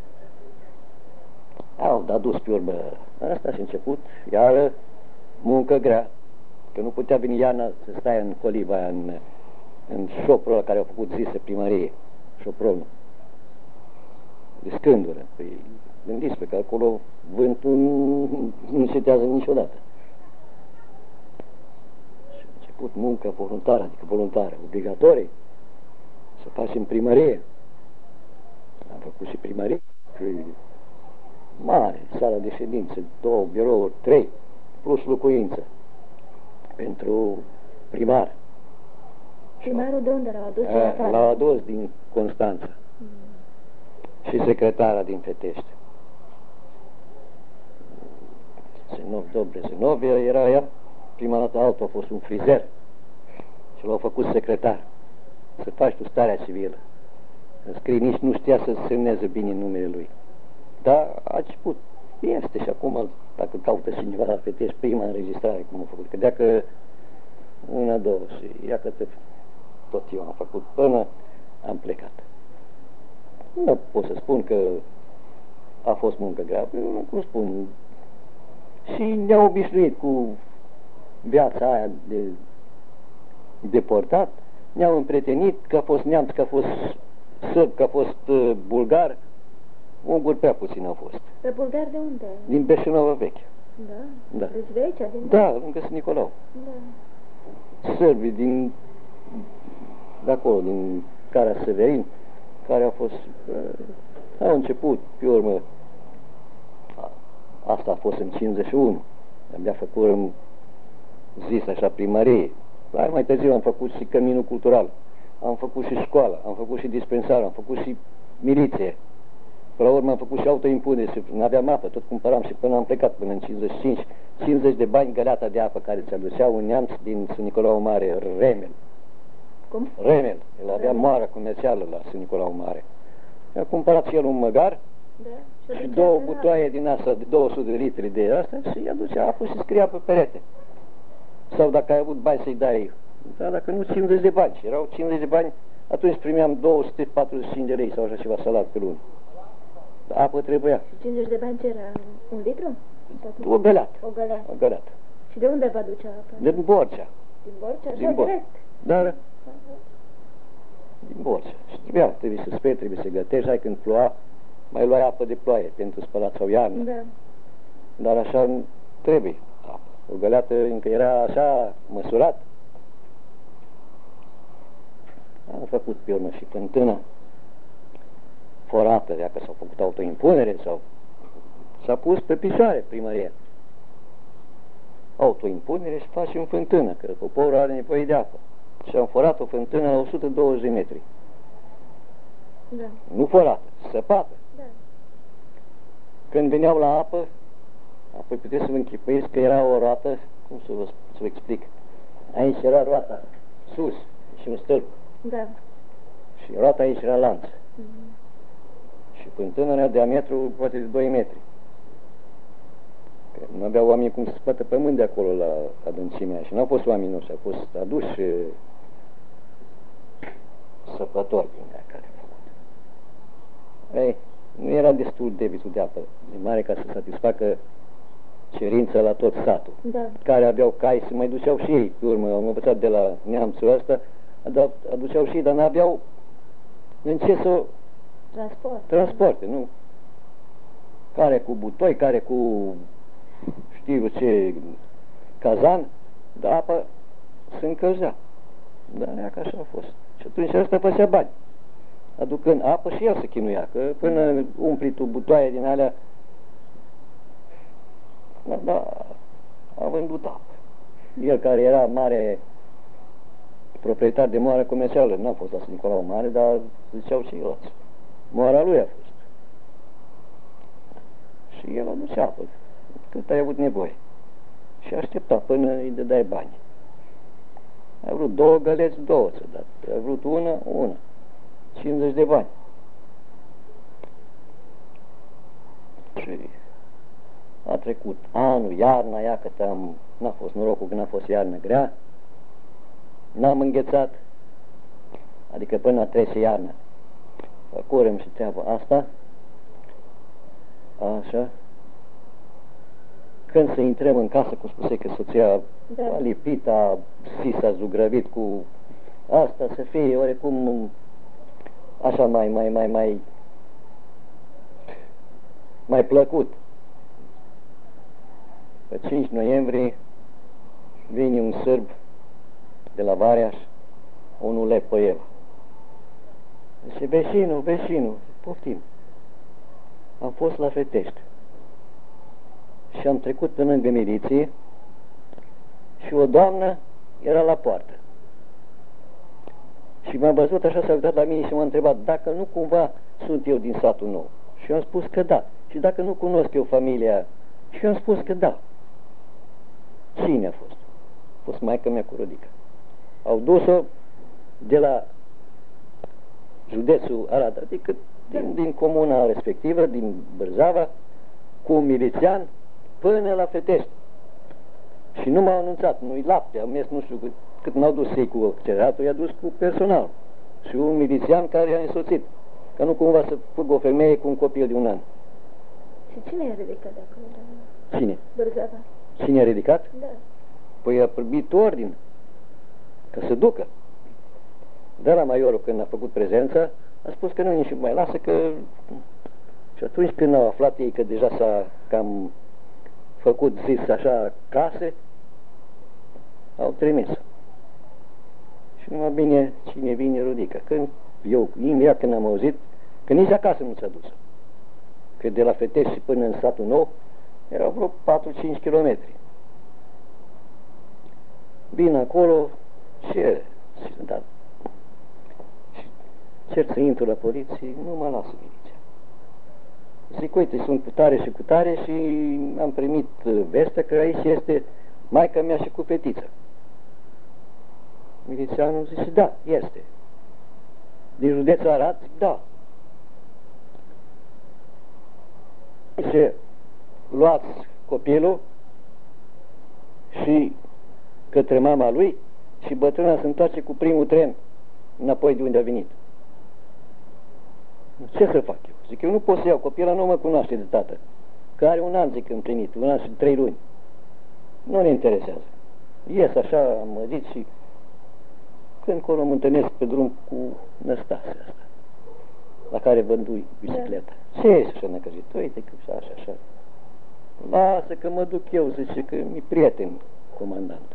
Au dat dus pe urmă asta și început, iară, muncă grea, că nu putea veni iarna să stai în coliba, în, în șoprul ăla care au făcut zise primărie, șopronul, de scândură. Păi, gândiți pe că acolo vântul nu, nu încetează niciodată. Și a început munca voluntară, adică voluntară, obligatorie, să facem primărie. Am făcut și primărie, mare, sala de ședințe, două birouri, trei, plus locuință pentru primar. Primarul de unde l-a adus? A, l-a adus din Constanța. Mm. Și secretara din Fetește. Zenov, Dobre, Zenov, era ea, prima dată altul a fost un frizer și l-au făcut secretar. Să faci tu starea civilă. Să scrii, nici nu știa să semneze bine numele lui. Dar a început. Este și acum, dacă caută cineva la Fetești, prima înregistrare cum a făcut. Că dacă una, două și iată tot eu am făcut până am plecat. Nu pot să spun că a fost muncă grea. Eu, cum spun, Și ne-au obișnuit cu viața aia de deportat, ne-au împrietenit, că a fost neamț, că a fost sârb, că a fost uh, bulgar, unguri prea puțin au fost. Pe bulgar de unde? Din Beșenova Veche. Da? Da. Deci de aici? Din Da, lângă Sfânt Nicolau. Da. Sârbii din, de acolo, din Cara Severin, care au fost, uh, au început, pe urmă, a, asta a fost în cincizeci și unu, abia făcut zis așa primărie. Dar mai târziu am făcut și căminul cultural, am făcut și școală, am făcut și dispensar, am făcut și miliție. Până la urmă am făcut și autoimpunere și nu aveam apă, tot cumpăram și până am plecat până în cincizeci și cinci, cincizeci de bani găleata de apă care ți aducea un neamț din Sfânt Nicolau Mare, Remel. Cum? Remel, el avea moara comercială la Sfânt Nicolau Mare. A cumpărat și el un măgar, da. și două butoaie din asta, de două sute de litri de asta, și i-aducea apă și scria pe perete. Sau dacă ai avut bani să-i dai, dar dacă nu, cincizeci de bani. Și erau cincizeci de bani, atunci primeam două sute patruzeci și cinci de lei sau așa ceva salat pe lună. Apă trebuia. Și cincizeci de bani ce era? Un litru? O găleată. O găleată. O găleată. Și de unde vă ducea apă? Din Borcea. Din Borcea? Din Așa, Borcea. direct? Dar din Borcea. Și trebuia, trebuie să speri, trebuie să gătești, hai când ploua, mai luai apă de ploaie pentru spălat sau iarnă. Da. Dar așa trebuie apă. O găleată încă era așa măsurat. Am făcut pe urmă și fântână forată, dacă s-au făcut autoimpunere sau s-a pus pe picioare primăria. Autoimpunere și facem fântână, că poporul are nevoie de apă. Și am forat o fântână la o sută douăzeci de metri. Da. Nu forată, săpată. Da. Când veneau la apă, apoi puteți să vă închipuiți că era o roată, cum să vă, să vă explic, aici era roata, sus, și un stâlp. Da. Și roata aici era lanț. Mm-hmm. Și fântâna era diametru poate de doi metri. Că nu aveau oameni cum să scoată pământ de acolo la adâncimea. Și nu au fost oameni noștri, au fost aduși săpători din ea care au făcut. Ei, nu era destul debitul de apă de mare ca să satisfacă cerința la tot satul. Da. Care aveau cai se mai duceau și ei. Pe urmă, am învățat de la neamțul ăsta, aduceau și ei, dar n-aveau în ce să Transport. transporte, nu? Care cu butoi, care cu știu ce cazan, dar apă se încălzea. Dar ea că așa a fost. Și atunci ăsta făcea bani. Aducând apă și el se chinuia, că până umpli tu butoaie din alea, da, da, a vândut apă. El care era mare proprietar de moară comercială, n-a fost la Sfânt Nicolau Mare, dar ziceau ceilalți. Moara lui a fost. Și el aducea apă, cât ai avut nevoie. Și aștepta până îi dădeai bani. Ai vrut două găleți, două ți-a dat. Ai vrut una, una. cincizeci de bani. Și a trecut anul, iarna, ia că am, n-a fost norocul că n-a fost iarnă grea. N-am înghețat. Adică până trece iarna. Făcurăm și treaba asta. Așa. Când să intrăm în casă, cum spuse că soția da. a lipit, a sis, a zugrăvit cu asta, să fie oarecum așa mai, mai, mai, mai mai plăcut. Pe cinci noiembrie vine un sârb de la Variaș, unul Lepoieva. Zice, vecinul, vecinul, poftim. Am fost la Fetești și am trecut pe lângă miliție și o doamnă era la poartă. Și m-a văzut așa, s-a uitat la mine și m-a întrebat dacă nu cumva sunt eu din satul nou. Și eu am spus că da. Și dacă nu cunosc eu familia, și eu am spus că da. Cine a fost? A fost maică mea cu Rodica. Au dus-o de la județul Arad, adică din, din comuna respectivă, din Bârzava, cu un milițian până la Fetești. Și nu m-au anunțat, nu-i lapte, am mers nu știu cât, cât n-au dus ei cu acceleratul, i-a dus cu personal. Și un milițian care i-a însoțit, ca nu cumva să fugă o femeie cu un copil de un an. Și cine i-a ridicat de acolo? Cine? Bârzava. Cine a ridicat? Da. Păi a primit ordin că se ducă. Dar la maiorul, când a făcut prezența, a spus că nu nici mai lasă, că... Și atunci când au aflat ei că deja s-a cam făcut, zis așa, case, au trimis. Și numai bine cine vine ridică. Când eu, imediat când am auzit, că nici acasă nu s-a dus. Că de la Fetești și până în satul nou erau vreo patru-cinci kilometri. Vin acolo, ce? Da. Cer să intru la poliție, nu mă lasă miliția. Zic, uite, sunt cu tare și cu tare și am primit vestea că aici este maica mea și cu fetița. Milițianul zice, da, este. Din județul Arad, zic, da. Și luați copilul și către mama lui și bătrâna se întoarce cu primul tren înapoi de unde a venit. Ce să fac eu? Zic, eu nu pot să iau, copila nu mă cunoaște de tată. Că are un an, zic, împlinit, un an și trei luni. Nu ne interesează. Ies așa, am zis și când colo mă întâlnesc pe drum cu Năstase asta, la care vândui bicicleta. Da. Ce ești așa năcăjit? Uite că așa, așa. Lasă că mă duc eu, zice că mi-e prieten comandantul.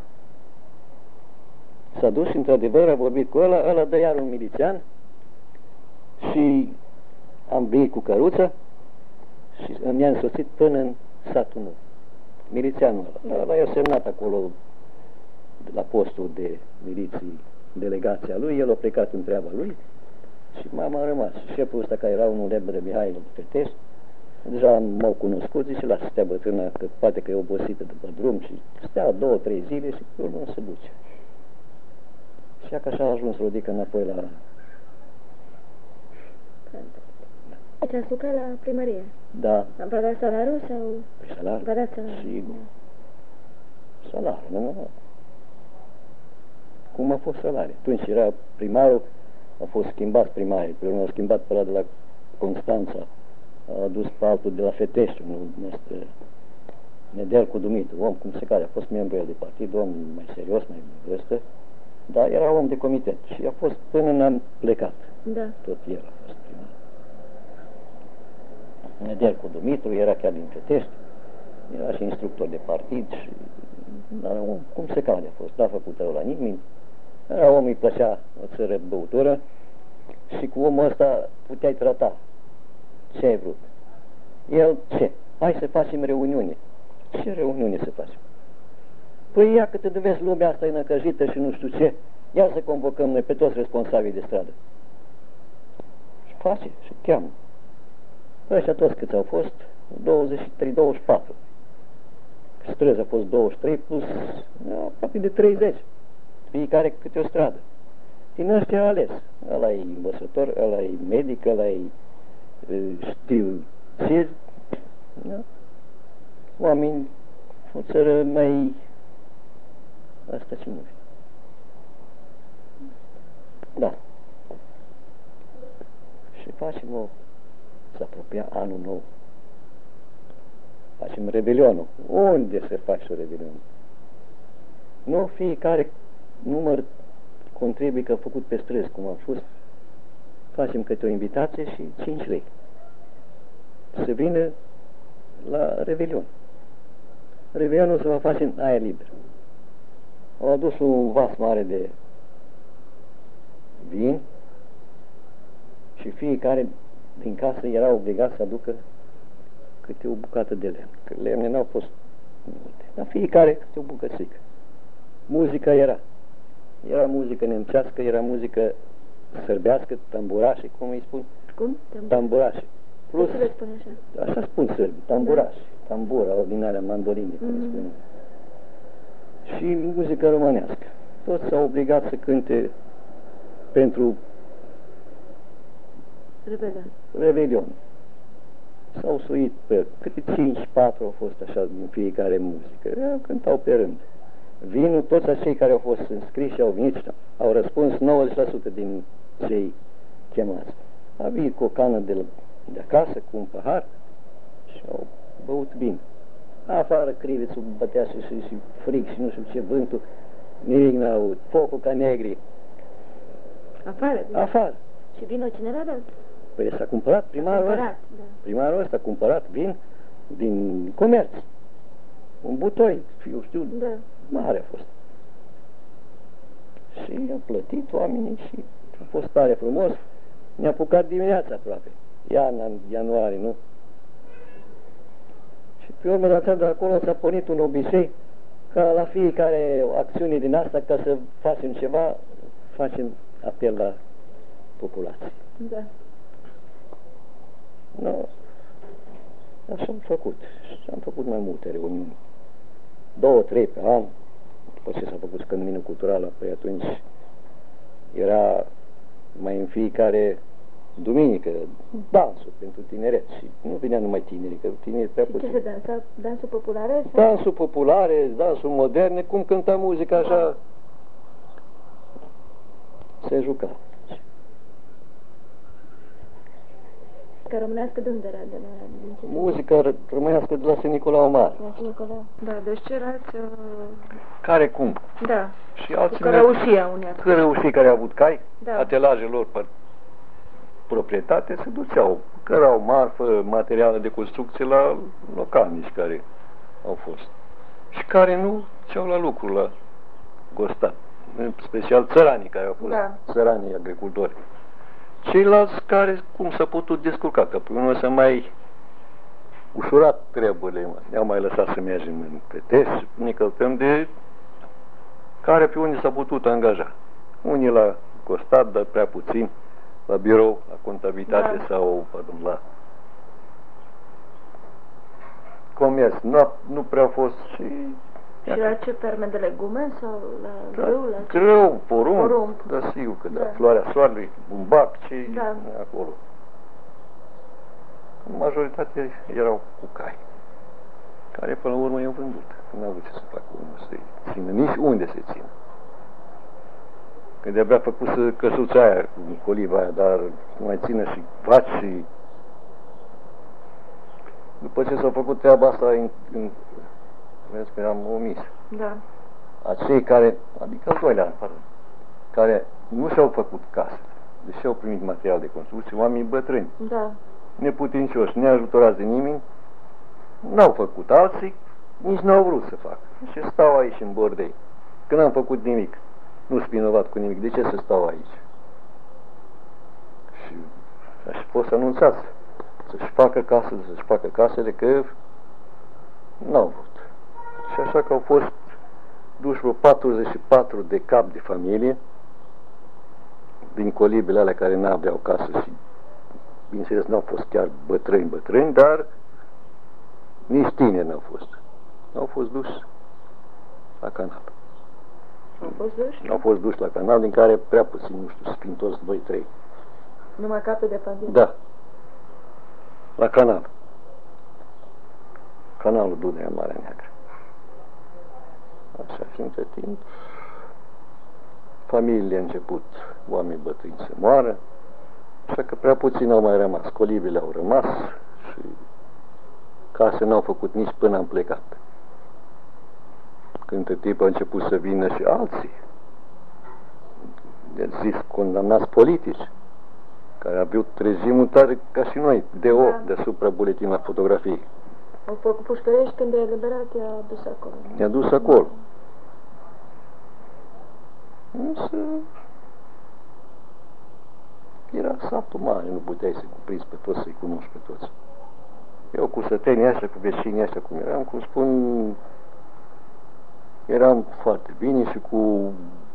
S-a dus și într-adevăr a vorbit cu ăla, ăla dă iar un milițian și am venit cu căruța și mi-a însoțit până în satul nou. Milițianul ăla, ăla i-a semnat acolo la postul de miliții delegația lui, el a plecat în treaba lui și mama a rămas. Șeful ăsta care era unul Lebădă Mihail de Fetești, deja m-au cunoscut, zice, lasă stea bătrâna, că poate că e obosită după drum și stea două, trei zile și pe urmă se duce. Și că așa a ajuns Rodica înapoi la... Deci ați lucrat la primărie? Da. Am plătat salariul sau... Păi salariul? Plătat salariul. Sigur. Salariul, nu mă... Cum a fost salariul? Atunci era primarul, a fost schimbat primarul, pe urmă a schimbat pe ăla de la Constanța, a adus pe altul de la Fetești, unul este Nedelcu Dumitru, om cum se care, a fost membru el de partid, om mai serios, mai vârstă, dar era om de comitet și a fost până n-am plecat. Da. Tot el a fost primar. Nedelcu Dumitru era chiar din Fetești, era și instructor de partid și dar om, cum se cade a fost, n-a făcut rău la nimeni, era om, îi plăcea o țără băutură și cu omul ăsta puteai trata ce ai vrut. El, ce? Hai să facem reuniune. Ce reuniune să facem? Păi ia că te vezi lumea asta e năcăjită și nu știu ce, ia să convocăm noi pe toți responsabili de stradă. Și face, și cheamă. Păi ăștia toți câți au fost? douăzeci și trei, douăzeci și patru. Străzi a fost douăzeci și trei plus aproape de treizeci. Fiecare câte o stradă. Din ăștia a ales. Ăla e învățător, ăla e medic, ăla e știu ce. Da? Oameni, o țară mai... Asta ce nu știu. Da. Și facem o... să apropia anul nou. Facem rebelionul. Unde se face o rebelion? Nu fiecare număr contribuie că a făcut pe străzi, cum a fost. Facem câte o invitație și cinci lei. Se vine la rebelion. Rebelionul se va face în aer liber. Au adus un vas mare de vin și fiecare din casă era obligat să aducă câte o bucată de lemn. Că lemne n-au fost multe. Dar fiecare câte o bucățică. Muzica era. Era muzică nemțească, era muzică sărbească, tamburașe, cum îi spun? Cum? Tamburașe. Plus, ce le spune așa? Așa spun sărbi, tamburașe. Da. Tambura, ordinarea, mandoline, cum mm-hmm. spune. Și muzică românească. Toți s-au obligat să cânte pentru Rebelion. Rebelion. S-au suit pe câte cinci, patru au fost așa din fiecare muzică. Cântau pe rând. Vinul, toți acei care au fost înscriși și au venit și au răspuns nouăzeci la sută din cei chemați. A venit cu o cană de, de acasă, cu un pahar și au băut vin. Afară crivițul bătea și, și, și fric și nu știu ce, vântul, nimic n-aud, focul ca negri. Afară? Afară. Și vinul cine l-a dat? Păi s-a cumpărat primarul ăsta. Da. Primarul ăsta a cumpărat vin din comerț. Un butoi, eu știu, da. Mare a fost. Și a plătit oamenii și a fost tare frumos. Ne-a apucat dimineața aproape. Iarna, în ianuarie, nu? Și pe urmă de de acolo s-a pornit un obicei ca la fiecare acțiune din asta, ca să facem ceva, facem apel la populație. Da. No, așa am făcut. Și am făcut mai multe reuniuni. Două, trei pe an. După ce s-a făcut scăndiminul culturală, păi atunci era mai în fiecare duminică dansul pentru tineret. Și nu vinea numai tineri, că tineri prea puțin. Și ce se dansa? Dansul populare? Dansul populare, dansul moderne, cum cânta muzica așa, se juca. Muzica românească de unde era? De la, muzica românească de la Sfânt Nicolau Mare. La Sfânt Nicolau. Da, deci ce erați... Uh... Care cum? Da. Și alții cărăușia unii. Cărăușii care au avut cai, da. Atelajele lor pe proprietate, se duceau, cărau marfă, materiale de construcție la localnici care au fost. Și care nu ce-au la lucru la Gostat. În special țăranii care au fost, da. Țăranii agricultori. Ceilalți care, cum s-a putut descurca, că pe unul s-a mai ușurat treburile, ne-au mai lăsat să mergem pe test, ne călcăm de care pe unii s-a putut angaja. Unii la Gostat, dar prea puțin, la birou, la contabilitate, da. Sau pardon, la comerț. Nu, nu prea a fost și... Și la ce ferme de legume sau la da, grâu? La grâu, porumb, porumb. Da, sigur că da. Da. Floarea soarelui, bumbac, ce da. Acolo. Majoritatea erau cu cai, care până la urmă i-au vândut. Nu au avut ce să facă unul să-i țină, nici unde să-i țină. Că de-abia făcut să căsuța aia, cu coliba aia, dar nu mai țină și vaci și... După ce s-a făcut treaba asta, în, în, vezi că am omis. Da. Acei care, adică al doilea an, pardon, care nu și-au făcut casă, deși au primit material de construcție, oamenii bătrâni, da. Neputincioși, neajutorați de nimeni, n-au făcut, alții nici n-au vrut să facă. Și stau aici în bordei. Că n-am făcut nimic, nu sunt vinovat cu nimic, de ce să stau aici? Și aș pot să anunțați să-și facă casă, să-și facă casele, că n-au vrut. Și așa că au fost duși vreo patruzeci și patru de cap de familie din colibele alea care n-aveau casă și bineînțeles n-au fost chiar bătrâni, bătrâni, dar nici tineri n-au fost. Au fost duși la canal. Au fost duși? Au fost duși la canal, din care prea puțin, nu știu, sunt toți doi, trei. Numai cape de familie? Da. La canal. Canalul Dunărea, Marea Neagră. Așa, și între timp familiile a început, oameni bătrâni să moară, așa că prea puțin au mai rămas. Colibile au rămas și case n-au făcut nici până am plecat. Când între timp au început să vină și alții, de zis condamnați politici, care au avut regimul tare ca și noi, de o, da. Deasupra buletinului la fotografii. Au făcut pușcărești, când e eliberat, i-a dus acolo. I-a dus acolo. Însă era satul mare, nu puteai să cuprinzi pe toți, să-i cunoști pe toți. Eu cu sătenii ăștia, cu vecinii ăștia, cum eram, cum spun, eram foarte bine și cu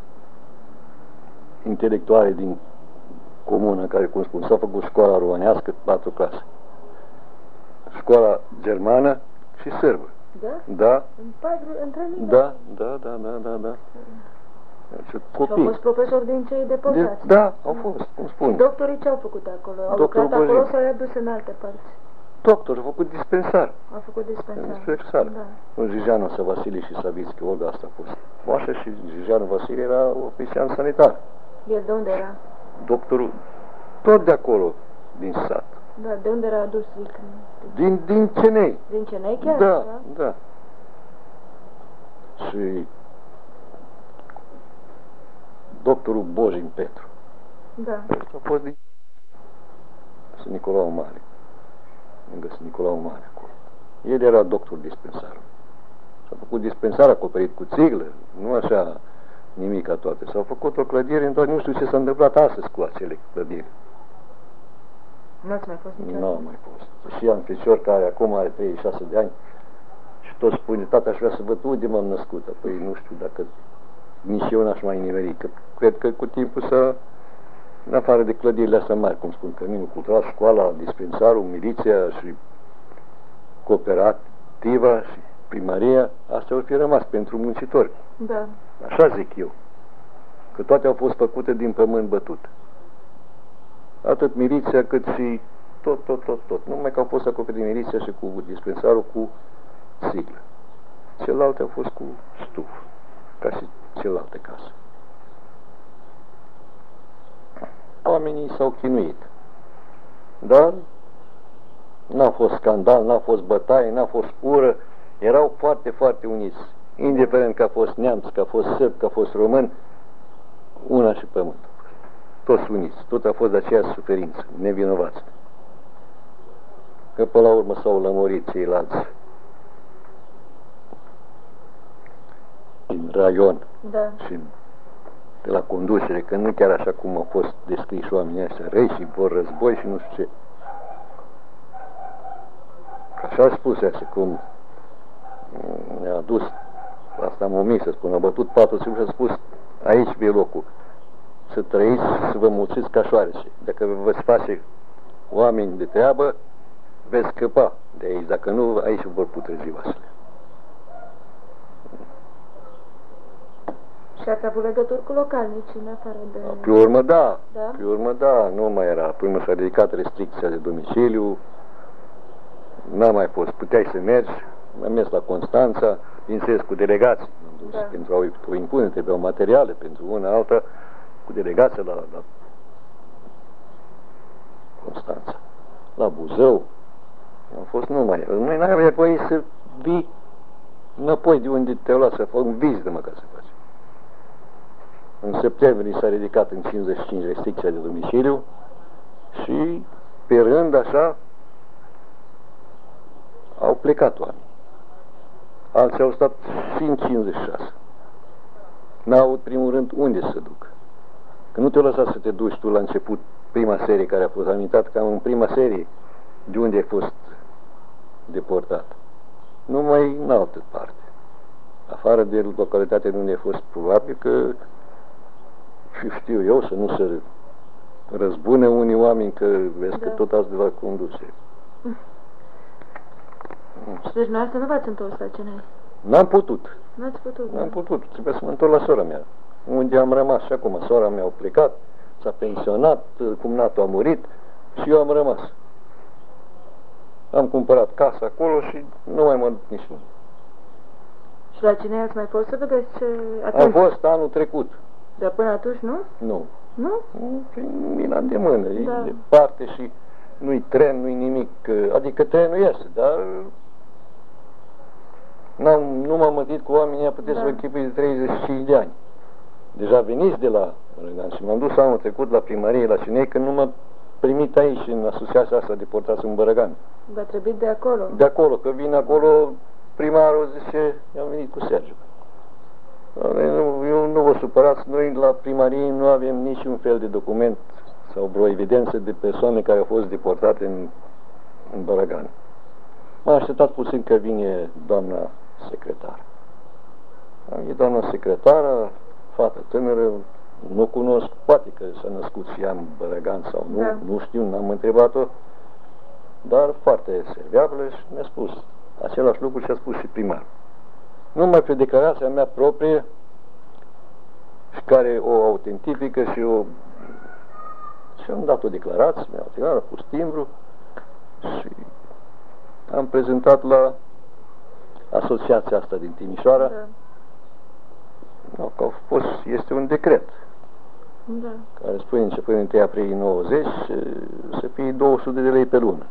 intelectuale din comună, care, cum spun, s-a făcut școala românească, patru clase. Școala germană și sârbă. Da? Da. În patru, între da, da, da, da, da, da. Și copii. Și au fost profesori din cei deportați. De, da, au fost, cum spun. Și doctorii ce au făcut acolo? Au Doctorul lucrat acolo sau i-a dus în alte părți? Doctor, a făcut dispensar. A făcut dispensar. Dispensar. Da. Un Jijanu Vasile și Savitski, Olga, asta a fost. Moașa și Jijanu Vasile era oficial sanitar. El de unde era? Doctorul, tot de acolo, din sat. Da, de unde era adus? Din, din Cenei. Din Cenei chiar? Da, da. da. și doctorul Bojin Petru. Da. Ăsta a fost din Sfânt Nicolau Mare. Lângă Sfânt Nicolau Mare acolo. El era doctor dispensar. S-a făcut dispensar acoperit cu țiglă, nu așa nimic ca toate. S-a făcut o clădire, doar nu știu ce s-a întâmplat astăzi cu acele clădiri. Nu ați mai fost niciodată? Nu am mai fost. Și am fișor care acum are treizeci și șase de ani și tot spune, tata, aș vrea să văd unde m-am născut. Apoi nu știu dacă nici eu n-aș mai nimeri, că cred că cu timpul să, în afară de clădirile astea mari, cum spun, Căminul Cultural, școala, dispensarul, miliția și cooperativa și primăria, astea au fi rămas pentru muncitori. Da. Așa zic eu. Că toate au fost făcute din pământ bătut. Atât miliția cât și tot, tot, tot, tot. Numai că au fost acoperite miliția și cu dispensarul cu siglă. Celelalte au fost cu stuf, ca și celelalte case. Oamenii s-au chinuit. Dar n-a fost scandal, n-a fost bătaie, n-a fost ură. Erau foarte, foarte uniți. Indiferent că a fost neamț, că a fost sârb, că a fost român, una și pământ. Toți uniți. Tot a fost de aceeași suferință, nevinovați. Că până la urmă s-au lămurit ceilalți din raion. Da. Și de la conducere, că nu chiar așa cum au fost descriși oamenii ăștia răi și vor război și nu știu ce. Așa a spus așa, cum ne-a adus, asta am omis să spun, a bătut patul și a spus, aici e locul, să trăiți și să vă mulțiți ca șoarece. Dacă vă face oameni de treabă, veți scăpa de aici, dacă nu, aici vor putrezi vasele. Și ați avut legături cu localnici în afară de... Pe urmă, da. Da? Pe urmă, da, nu mai era. Pe urmă s-a ridicat restricția de domiciliu, n-a mai fost. Puteai să mergi, am mers la Constanța, bineînțeles cu delegații. Da. Pentru a o impune, trebuiau materiale pentru una alta, cu delegația la, la Constanța. La Buzău. Am fost numai. Noi n-aveam nevoie să vii înapoi de unde te-au luat, să fac un vizită măcar să faci. În septembrie s-a ridicat în cincizeci și cinci restricția de domiciliu și pe rând așa au plecat oameni. Alții au stat și în cincizeci și șase. N-au avut primul rând unde să duc. Că nu te-o lăsa să te duci tu la început, prima serie care a fost amintat, că în prima serie de unde ai fost deportat. Numai în altă parte. Afară de localitatea de unde ai fost, probabil că și știu eu să nu se răzbune unii oameni, că vezi da. Că tot ați de la conducere. Și deci noastră nu v-ați întors la Cenei? N-am putut. N-ați putut? N-am putut. Trebuie să mă întorc la sora mea. Unde am rămas și acum. Sora mea a plecat, s-a pensionat, cumnatul a murit și eu am rămas. Am cumpărat casa acolo și nu mai mă duc nici nu. Și la Cenei ați mai fost să vedeți ce... Atunci? Am fost anul trecut. Dar până atunci nu? Nu. Nu? Prin mina de mână. Da. E departe și nu-i tren, nu-i nimic. Adică trenul este, dar n-am, nu m-am mântit cu oamenii, puteți da. Să vă închipui de treizeci și cinci de ani. Deja veniți de la Bărăgan și m-am dus anul trecut la primărie la Cenei, că nu m-a primit aici în asociația asta deportați în Bărăgan. V-a trebuit de acolo? De acolo, că vin acolo, primarul zice, am venit cu Sergiu. Eu nu vă supărați, noi la primărie nu avem niciun fel de document sau vreo evidență de persoane care au fost deportate în, în Bărăgan. M-a așteptat puțin că vine doamna secretară. Am venit doamna secretară, fată tânără, nu cunosc, poate că s-a născut și ea în Bărăgan sau nu, da. Nu știu, n-am întrebat-o, dar foarte serviabilă și mi-a spus același lucru și a spus și primarul. Numai pe declarația mea proprie și care o autentifică și o și am dat o declarație, mi-au declarat, a pus timbru și am prezentat la asociația asta din Timișoara. Da. No, că a fost, este un decret da. Care spune începând în întâi aprilie nouăzeci să fie două sute de lei pe lună.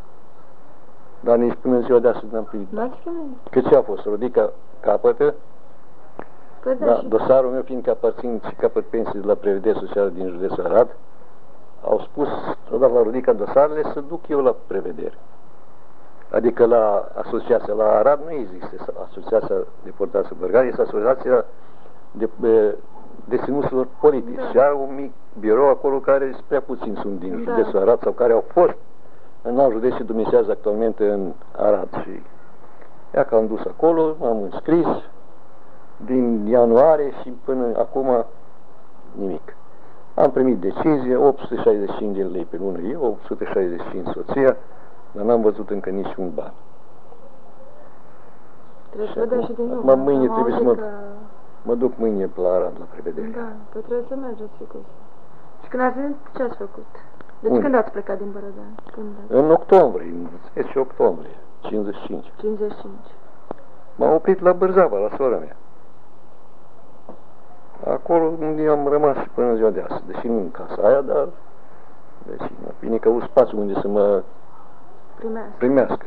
Dar nici până în ziua de astăzi n-am primit. N-ați primit? Că ce a fost? Rodica capătă Păi da, Da, și... dosarul meu, fiindcă aparțin și capăt pensii de la Prevedere Socială din județul Arad, au spus, au dat la Rudica dosarele să duc eu la Prevedere. Adică la asociația, la Arad nu există asociația deportaților bărgari, este asociația de, de deținuților politici. Da. Și are un mic birou acolo care prea puțin sunt din da. județul Arad sau care au fost în alt județ și domnișează actualmente în Arad. Și ia că am dus acolo, m-am înscris din ianuarie și până acum nimic. Am primit decizie, opt sute șaizeci și cinci de lei pe lună eu, opt sute șaizeci și cinci soția, dar n-am văzut încă niciun ban. Trebuie să vedem și din nou. Mă mâine trebuie să mă, că... mă duc mâine la Arad, la Prevedere. Da, că trebuie să mergeți, sigur. Și când ați venit, ce ați făcut? Deci Unde? când ați plecat din Bărădean? Când ați... În octombrie, în zece octombrie, cincizeci și cinci. cincizeci și cinci. M-am oprit la Bârzava, la sora mea. Acolo unde am rămas și până în ziua de astăzi, deși nu în casa aia, dar deci, bine că au spațiu unde să mă Primească. primească.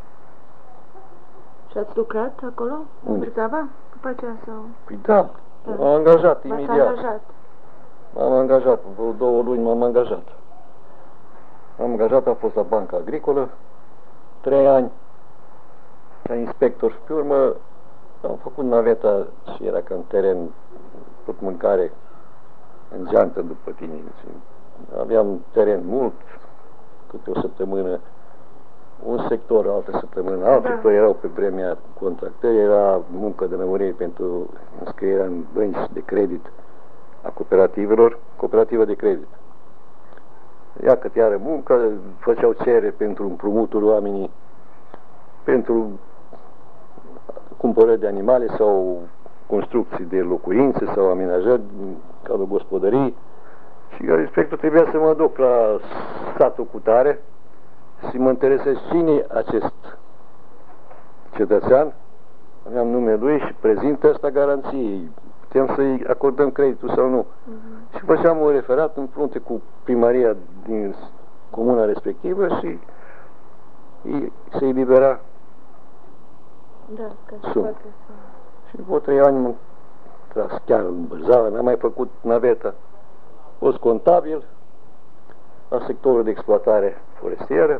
Și ați lucrat acolo? În Unde? Bârzava? După aceea sau... Păi da, Da. m-am angajat V-ați imediat. angajat? M-am angajat, vreo două luni m-am angajat. M-am angajat, a fost la Banca Agricolă, trei ani, ca inspector și pe urmă am făcut naveta și era ca în teren, tot mâncare în geantă după tine. Aveam teren mult, câte o săptămână, un sector, altă săptămână, altă sector, erau pe vremea contractării, era muncă de lămurire pentru înscrierea în bănci de credit a cooperativelor, cooperativă de credit. Ia cât iară muncă, făceau cerere pentru împrumuturi oamenii, pentru cumpărări de animale sau construcții de locuințe sau amenajări în cadrul gospodării. Și eu, respectul, trebuia să mă duc la satul cutare și mă interesez cine e acest cetățean. Aveam numele lui și prezintă asta garanției. Putem să-i acordăm creditul sau nu. Uh-huh. Și făceam un referat în frunte cu primăria din comuna respectivă și se elibera da, ca sumă. Și după trei ani m-am tras chiar în Bârzava, n-am mai făcut naveta. A fost contabil la sectorul de exploatare forestieră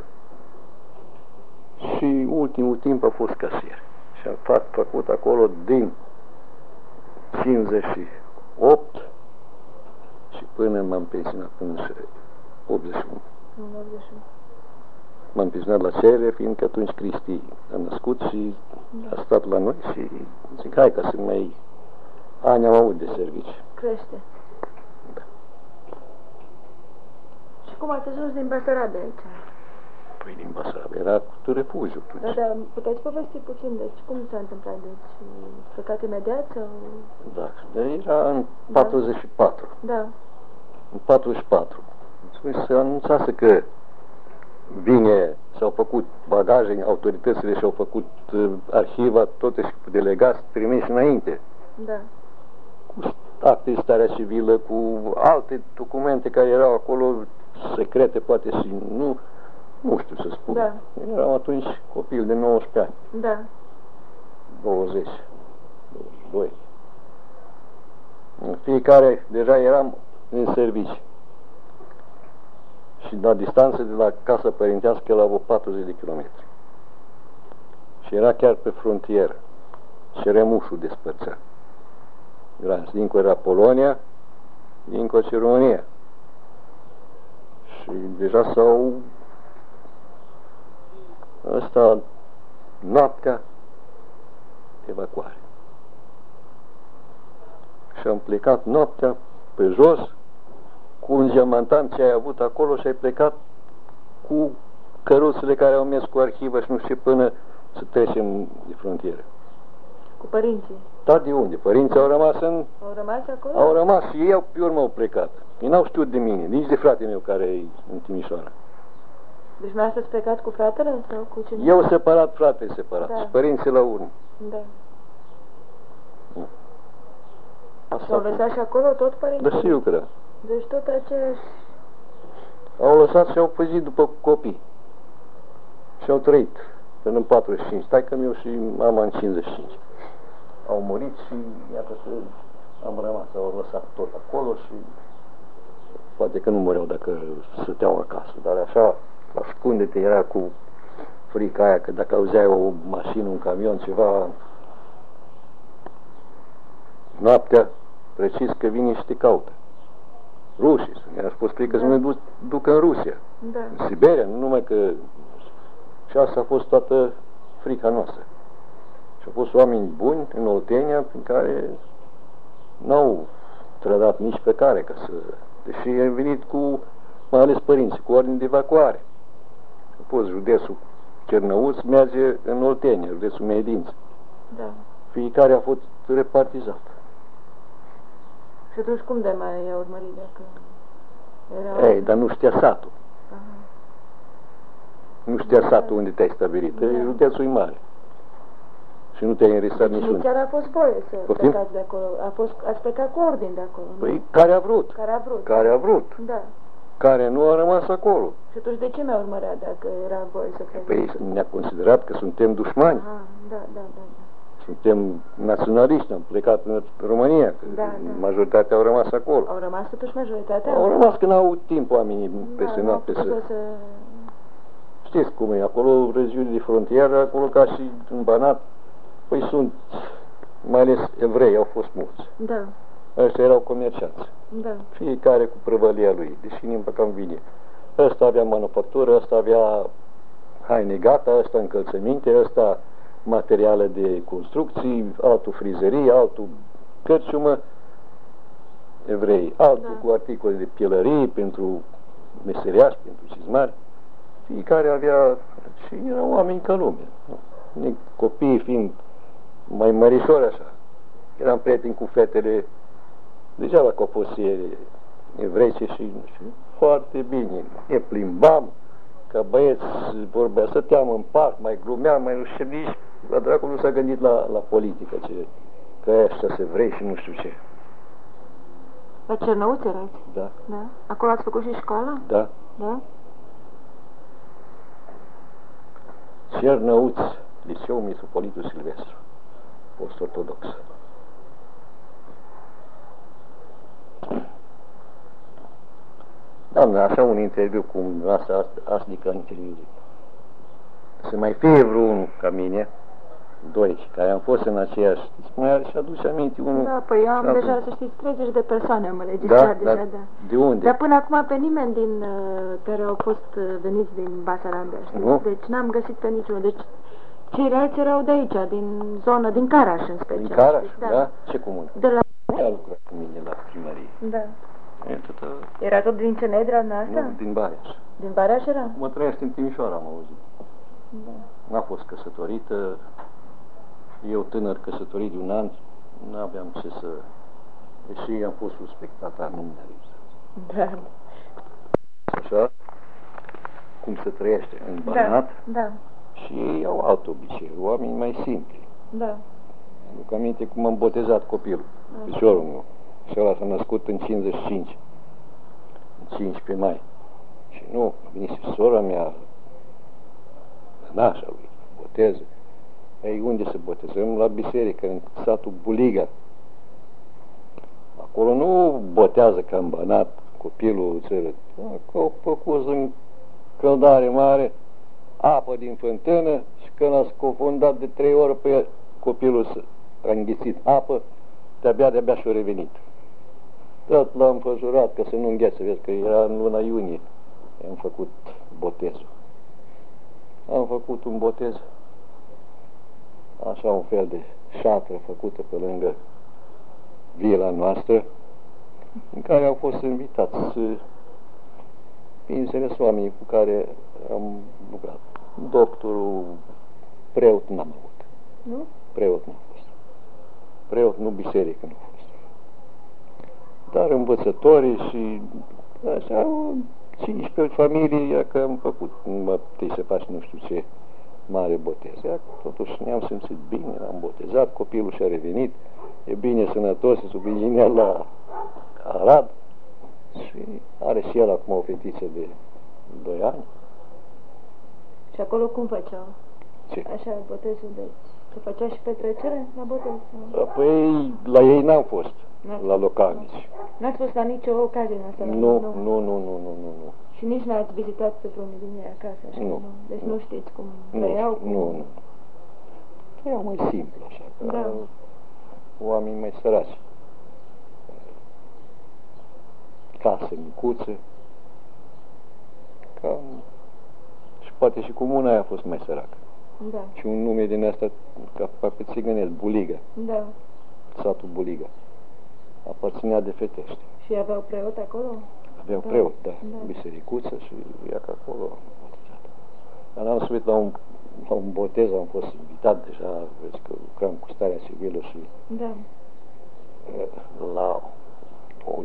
și ultimul timp a fost casier. Și am făcut acolo din cincizeci și opt și până m-am pensionat până în optzeci și unu. M-am pensionat la cerere, fiindcă atunci Cristi a născut și a stat la noi și zic, hai ca să mai ani am avut de servici. Crește. Da. Și cum ați ajuns din Basarabia aici? Păi din Basarabia era cu refugiu. Da, dar puteți povesti puțin, deci cum s-a întâmplat? Deci plecat imediat sau... Da, dar era în da. patruzeci și patru. Da. În patruzeci și patru. Deci se anunțase că vine, s-au făcut bagaje, autoritățile și-au făcut uh, arhiva, toate și cu delegați trimiși înainte. Da. Cu acte de starea civilă, cu alte documente care erau acolo, secrete poate și nu, nu știu să spun. Da. Eram atunci copil de nouăsprezece ani. Da. douăzeci, douăzeci și doi. În fiecare deja eram în serviciu. Și la distanță de la casa părintească la vreo patruzeci de kilometri. Și era chiar pe frontieră. Și Remușul despărțea. Dincolo era Polonia, dincolo și România. Și deja s-au... Ăsta, noaptea, evacuare. Și am plecat noaptea pe jos, cu un geamantan ce ai avut acolo și ai plecat cu căruțele care au mers cu arhivă și nu știu până să trecem de frontieră. Cu părinții? Da, de unde? Părinții au rămas în... Au rămas acolo? Au rămas și ei, pe urmă, au plecat. Ei n-au știut de mine, nici de fratele meu care e în Timișoara. Deci nu ați plecat cu fratele sau cu cine? Eu separat, frate separat. Da. Și părinții la urmă. Da. Asta s-au lăsat și acolo tot părinții? Da, sigur că da. Deci tot aceeași... Au lăsat și au păzit după copii. Și au trăit până în patruzeci și cinci. Taică-miu și mama în cincizeci și cinci. au murit și iată că am rămas, au lăsat tot acolo și poate că nu mureau dacă stăteau acasă, dar așa, ascunde-te, era cu frica aia că dacă auzeai o mașină, un camion, ceva, noaptea, precis că vine și te caută. Rușii, mi-a spus frică da. Să ne duc, duc în Rusia, da. În Siberia, nu numai că... Și asta a fost toată frica noastră. Și au fost oameni buni în Oltenia, prin care n-au trădat nici pe care, ca să... Deși am venit cu, mai ales părinții, cu ordine de evacuare. A fost județul Cernăuț, merge în Oltenia, județul Mehedinți. Da. Fiecare a fost repartizat. Și atunci cum de mai ai urmărit dacă era... Ei, dar nu știa satul. Aha. Nu știa da. Satul unde te-ai stabilit. Da. Județul e mare. Și nu te-ai înregistrat deci niciunul. chiar a fost voie să Poftim? plecați de acolo. A fost, ați plecat cu ordine de acolo. Păi nu? care a vrut. Care a vrut. Care a vrut. Da. Care nu a rămas acolo. Și atunci de ce mi-a urmărea dacă era voie să plecați? Păi ne-a considerat că suntem dușmani. Aha, da, da, da. da. Suntem naționaliști, am plecat în România, că Da, da. majoritatea au rămas acolo. Au rămas totuși majoritatea? Au rămas că n-au avut timp oamenii peste da, noapte să... să... Știți cum e, acolo regiuni de frontieră, acolo ca și în Banat, păi sunt, mai ales evrei au fost mulți. Da. Ăștia erau comercianți. Da. Fiecare cu prăvălia lui, deși nu-mi cam vine. Ăsta avea manufactură, ăsta avea haine gata, ăsta încălțăminte, ăsta materiale de construcții, altul frizerie, altul cărciumă, evrei, altul da. Cu articole de pielărie pentru meseriași, pentru cizmari. Fiecare avea, și erau oameni ca lume. Copiii fiind mai mărișori așa. Eram prieteni cu fetele, degeaba că au fost evrece și, și foarte bine. Ne plimbam, ca băieți vorbea, stăteam în parc, mai glumeam, mai și nici la dracu nu s-a gândit la, la politică, ce, că ăștia se vrei și nu știu ce. La Cernăuț erați? Da. Da. Acolo ați făcut și școala? Da. Da? Cernăuț, Liceul Mitropolitul Silvestru, post-ortodox. Doamne, așa un interviu cum asta, asta ca interviu. Să mai fie vreunul ca mine, doi, care am fost în aceeași, mai și aduce aminte unul. Da, păi eu am altul. Deja, să știți, treizeci de persoane am înregistrat da, deja, da. da. De unde? Dar până acum pe nimeni din uh, care au fost uh, veniți din Basarabia, știți? Nu? Deci n-am găsit pe niciunul. Deci ceilalți erau de aici, din zonă, din Caraș în special. Din Caraș, știți? da? da? Ce comun? De la... Ea lucra cu mine la primărie. Da. E tot, uh, Era tot din Cenedra noastră? nu, din Bareș. Din Bareș era? Mă trăiesc în Timișoara, am auzit. Da. N-a fost căsătorită. Eu tânăr căsătorit de un an, n-aveam ce să... Deși am fost suspectat, dar nu mi-a lipsat. Da. Așa, cum se trăiește în Banat, da. Da. și ei au alt obicei, oameni mai simpli. Da. Aduc aminte cum am botezat copilul, da. piciorul meu. Și ăla s-a născut în cincizeci și cinci, în cincisprezece mai. Și nu, a venit și sora mea, nașa lui, boteză. Ei, unde să botezăm? La biserică, în satul Buliga. Acolo nu botează ca în Banat copilul țără. Că au făcut în căldare mare, apă din fântână și când a scofundat de trei ore pe el, copilul a înghițit apă, de-abia, de-abia și-a revenit. Tot l-am înfăjurat ca să nu înghețe, vezi că era în luna iunie. Am făcut botezul. Am făcut un botez, așa un fel de șatră făcută pe lângă vila noastră, în care au fost invitați, bineînțeles, oamenii cu care am lucrat. Doctorul, preot n-am avut. Nu? Preot n-am fost. Preot, nu biserică nu a fost. Dar învățătorii și așa, cincisprezece familii, că am făcut, mă puteai să faci nu știu ce mare botez. Ia, totuși ne-am simțit bine, l-am botezat, copilul și-a revenit, e bine sănătos, se subinea la Arad și are și el acum o fetiță de doi ani. Și acolo cum făceau? Ce? Așa, botezul de... Se făcea și petrecere la botez? Păi, la ei n-am fost, la localnici. N-ați fost la nicio ocazie în asta? Nu, nu, nu, nu, nu, nu, nu. Și nici n-ați vizitat pe vreunul din ei acasă? Așa, Nu. Deci nu, nu știți cum Nu, trăiau? Cum... nu, nu. Trăiau mai simplu, așa, ca Da. oameni mai săraci. Case micuțe. Cam... Și poate și comuna aia a fost mai săracă. Da. Și un nume din asta, ca pe țigănesc, Buliga, Da. satul Buliga. Aparținea de Fetești. Și aveau preot acolo? Aveau Da. preot, da, Da. bisericuță și ea că acolo. Dar n-am suit la un, la un botez, am fost invitat deja, vezi că lucram cu starea civilă și Da. la o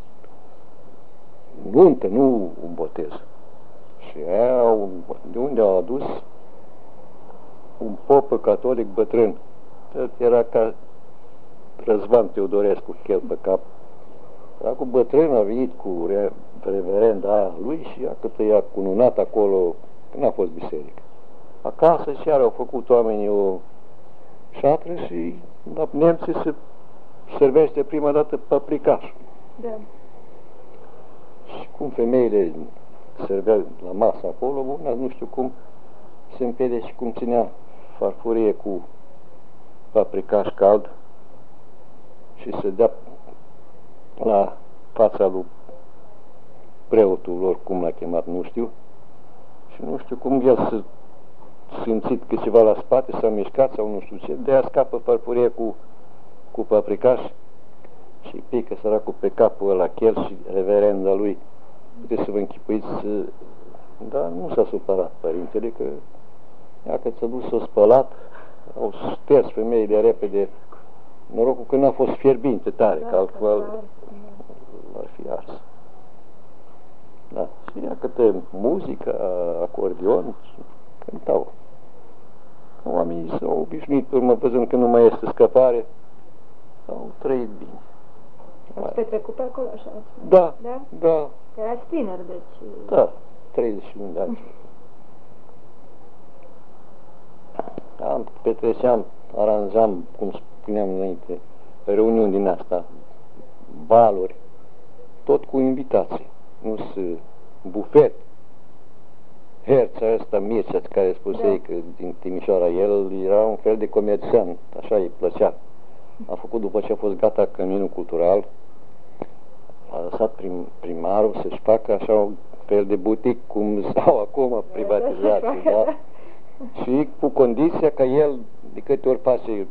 nuntă, nu un botez. Și aia, au- de unde au adus un popă catolic bătrân. El era ca Răzvan Teodorescu, chel pe cap. Era cu bătrân, a venit cu re, reverenda aia lui și ea cât i-a cununat acolo, că n-a fost biserică. Acasă și iar au făcut oamenii o șatră și la nemții se servește prima dată paprikaș. Da. Și cum femeile serveau la masă acolo, una, nu știu cum se împede și cum ținea farfurie cu paprikaș cald și se dea la fața lui preotul lor, cum l-a chemat, nu știu. Și nu știu cum el s-a simțit că ceva la spate, s-a mișcat sau nu știu ce, de-aia scapă farfurie cu, cu paprikaș și pică săracul pe capul ăla chel și reverenda lui. Puteți să vă închipuiți, dar nu s-a supărat părintele, că ea că s-a dus, s-a spălat, au șters femeile repede, norocul că n-a fost fierbinte tare, Da, că altfel da. ar fi ars. Da, și ea câte muzică, acordeon, cântau. Oamenii s-au obișnuit, pe urmă, văzând că nu mai este scăpare, au trăit bine. Ați petrecut pe acolo, așa? ați spus? Da, Da? da, Că erați tineri, deci... da, treizeci și unu de ani. Am, petreceam, aranjam, cum spuneam înainte, reuniuni din asta, baluri, tot cu invitații, nu se bufet. Herța ăsta, Mircea, care spusei Da. că din Timișoara, el era un fel de comerciant, așa îi plăcea. A făcut, după ce a fost gata căminul cultural, a lăsat prim, primarul să-și facă așa un fel de butic, cum stau acum privatizații, da? Și cu condiția ca el, de câte ori face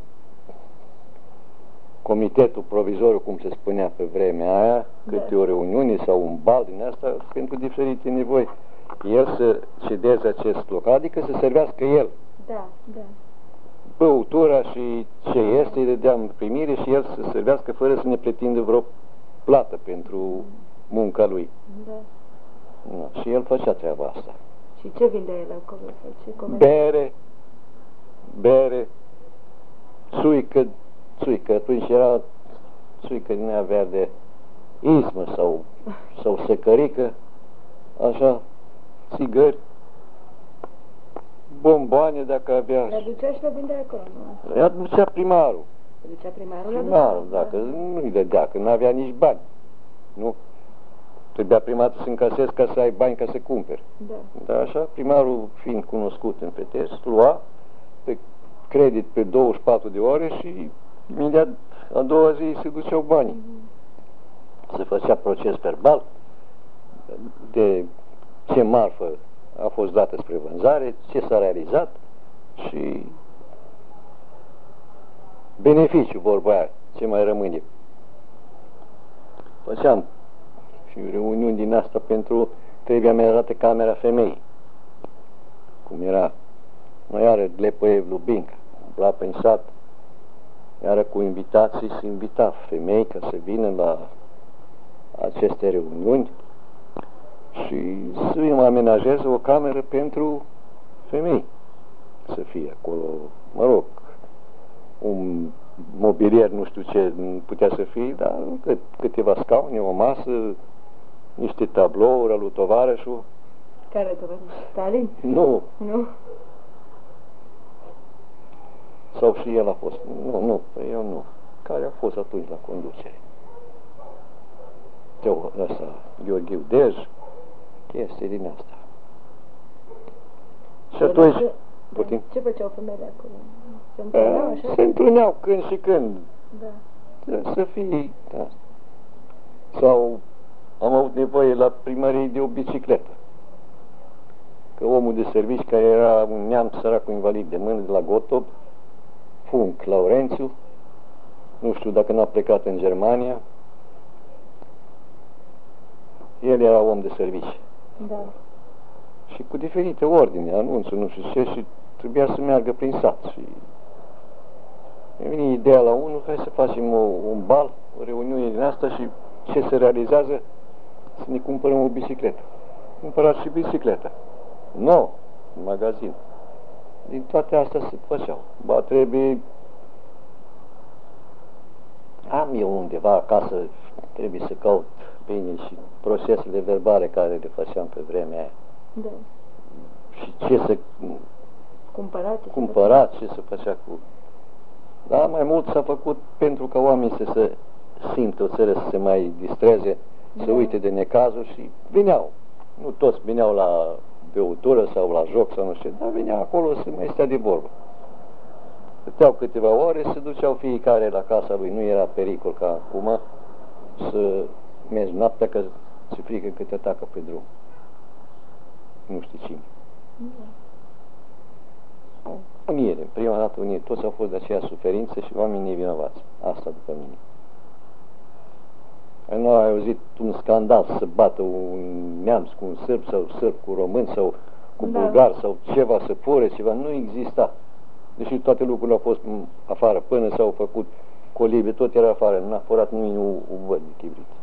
comitetul provizoriu, cum se spunea pe vremea aia, câte o reuniune sau un bal din asta, pentru diferite nevoi, el să cedeze acest loc, adică să servească el Da, da. băutura și ce este, îi dădeam primire și el să servească fără să ne pretindă vreo plată pentru munca lui. Da. Da. Și el făcea treaba asta. Și ce vindea el acolo? Sau ce comerț? Bere, bere, țuică, țuică, atunci era țuică din aia verde, ismă sau, sau secărică, așa, țigări, bomboane dacă avea. Le ducea și le vindea acolo, nu? Le aducea primarul. Le ducea primarul? le Primarul, ducea? dacă nu-i dădea, că nu avea nici bani. Nu? Trebuia primarul să încasezi ca să ai bani ca să cumperi. Da. Dar așa, primarul fiind cunoscut în Fetești, lua pe credit pe douăzeci și patru de ore și imediat a doua zi se duceau banii. Mhm. Se făcea proces verbal de ce marfă a fost dată spre vânzare, ce s-a realizat și beneficiu, vorba aia, ce mai rămâne. Făceam și reuniuni din asta pentru trebuie amenajată camera femeii. Cum era, noi are Lepăiev Lubinca, umbla prin sat, iară cu invitații se invita femei ca să vină la aceste reuniuni și să îi amenajeze o cameră pentru femei. Să fie acolo, mă rog, un mobilier, nu știu ce putea să fie, dar câteva scaune, o masă, niște tablouri al lui tovarășul. Care tovarăș? Stalin? Nu, Nu? Sau și el a fost? Nu, nu, eu nu. Care a fost atunci la conducere? Teo, ăsta, Gheorghiu Dej, chestii din asta. Și atunci... Da. Ce făceau femeile acolo? Se întâlneau întâlneau așa? Se întâlneau când și când. Da. Să fie, da. Sau am avut nevoie la primărie de o bicicletă. Că omul de servici, care era un neam săracul invalid de mână de la Gotob, Func Laurențiu, nu știu dacă n-a plecat în Germania, el era om de servici. Da. Și cu diferite ordine, anunțuri, nu știu ce, și trebuia să meargă prin sat. Și mi-a venit ideea la unul, hai să facem o, un bal, o reuniune din asta și ce se realizează, să ne cumpărăm o bicicletă. Cumpărați și bicicletă. Nu, în magazin. Din toate astea se făceau. Ba, trebuie... Am eu undeva acasă, trebuie să caut bine și procesele verbale care le făceam pe vremea aia. Da. Și ce să... Cumpărați. Cumpărați, ce să făcea cu... Dar mai mult s-a făcut pentru ca oamenii să se simtă o țară, să se mai distreze, da. Să uite de necazuri și vineau. Nu toți vineau la băutură sau la joc sau nu știu, dar vineau acolo să mai stea de vorbă. Stăteau câteva ore, se duceau fiecare la casa lui, nu era pericol ca acum să mergi noaptea că ți frică că te atacă pe drum. Nu știu cine. Da. Uniere, prima dată uniere, toți au fost de aceea suferință și oamenii nevinovați. Asta după mine. Nu ai auzit un scandal să bată un neamț cu un sârb sau sârb cu român sau cu da. bulgar sau ceva, să fure ceva, nu exista. Deși toate lucrurile au fost afară, până s-au făcut colibe, tot era afară, n-a furat nimeni un văd de chibrit.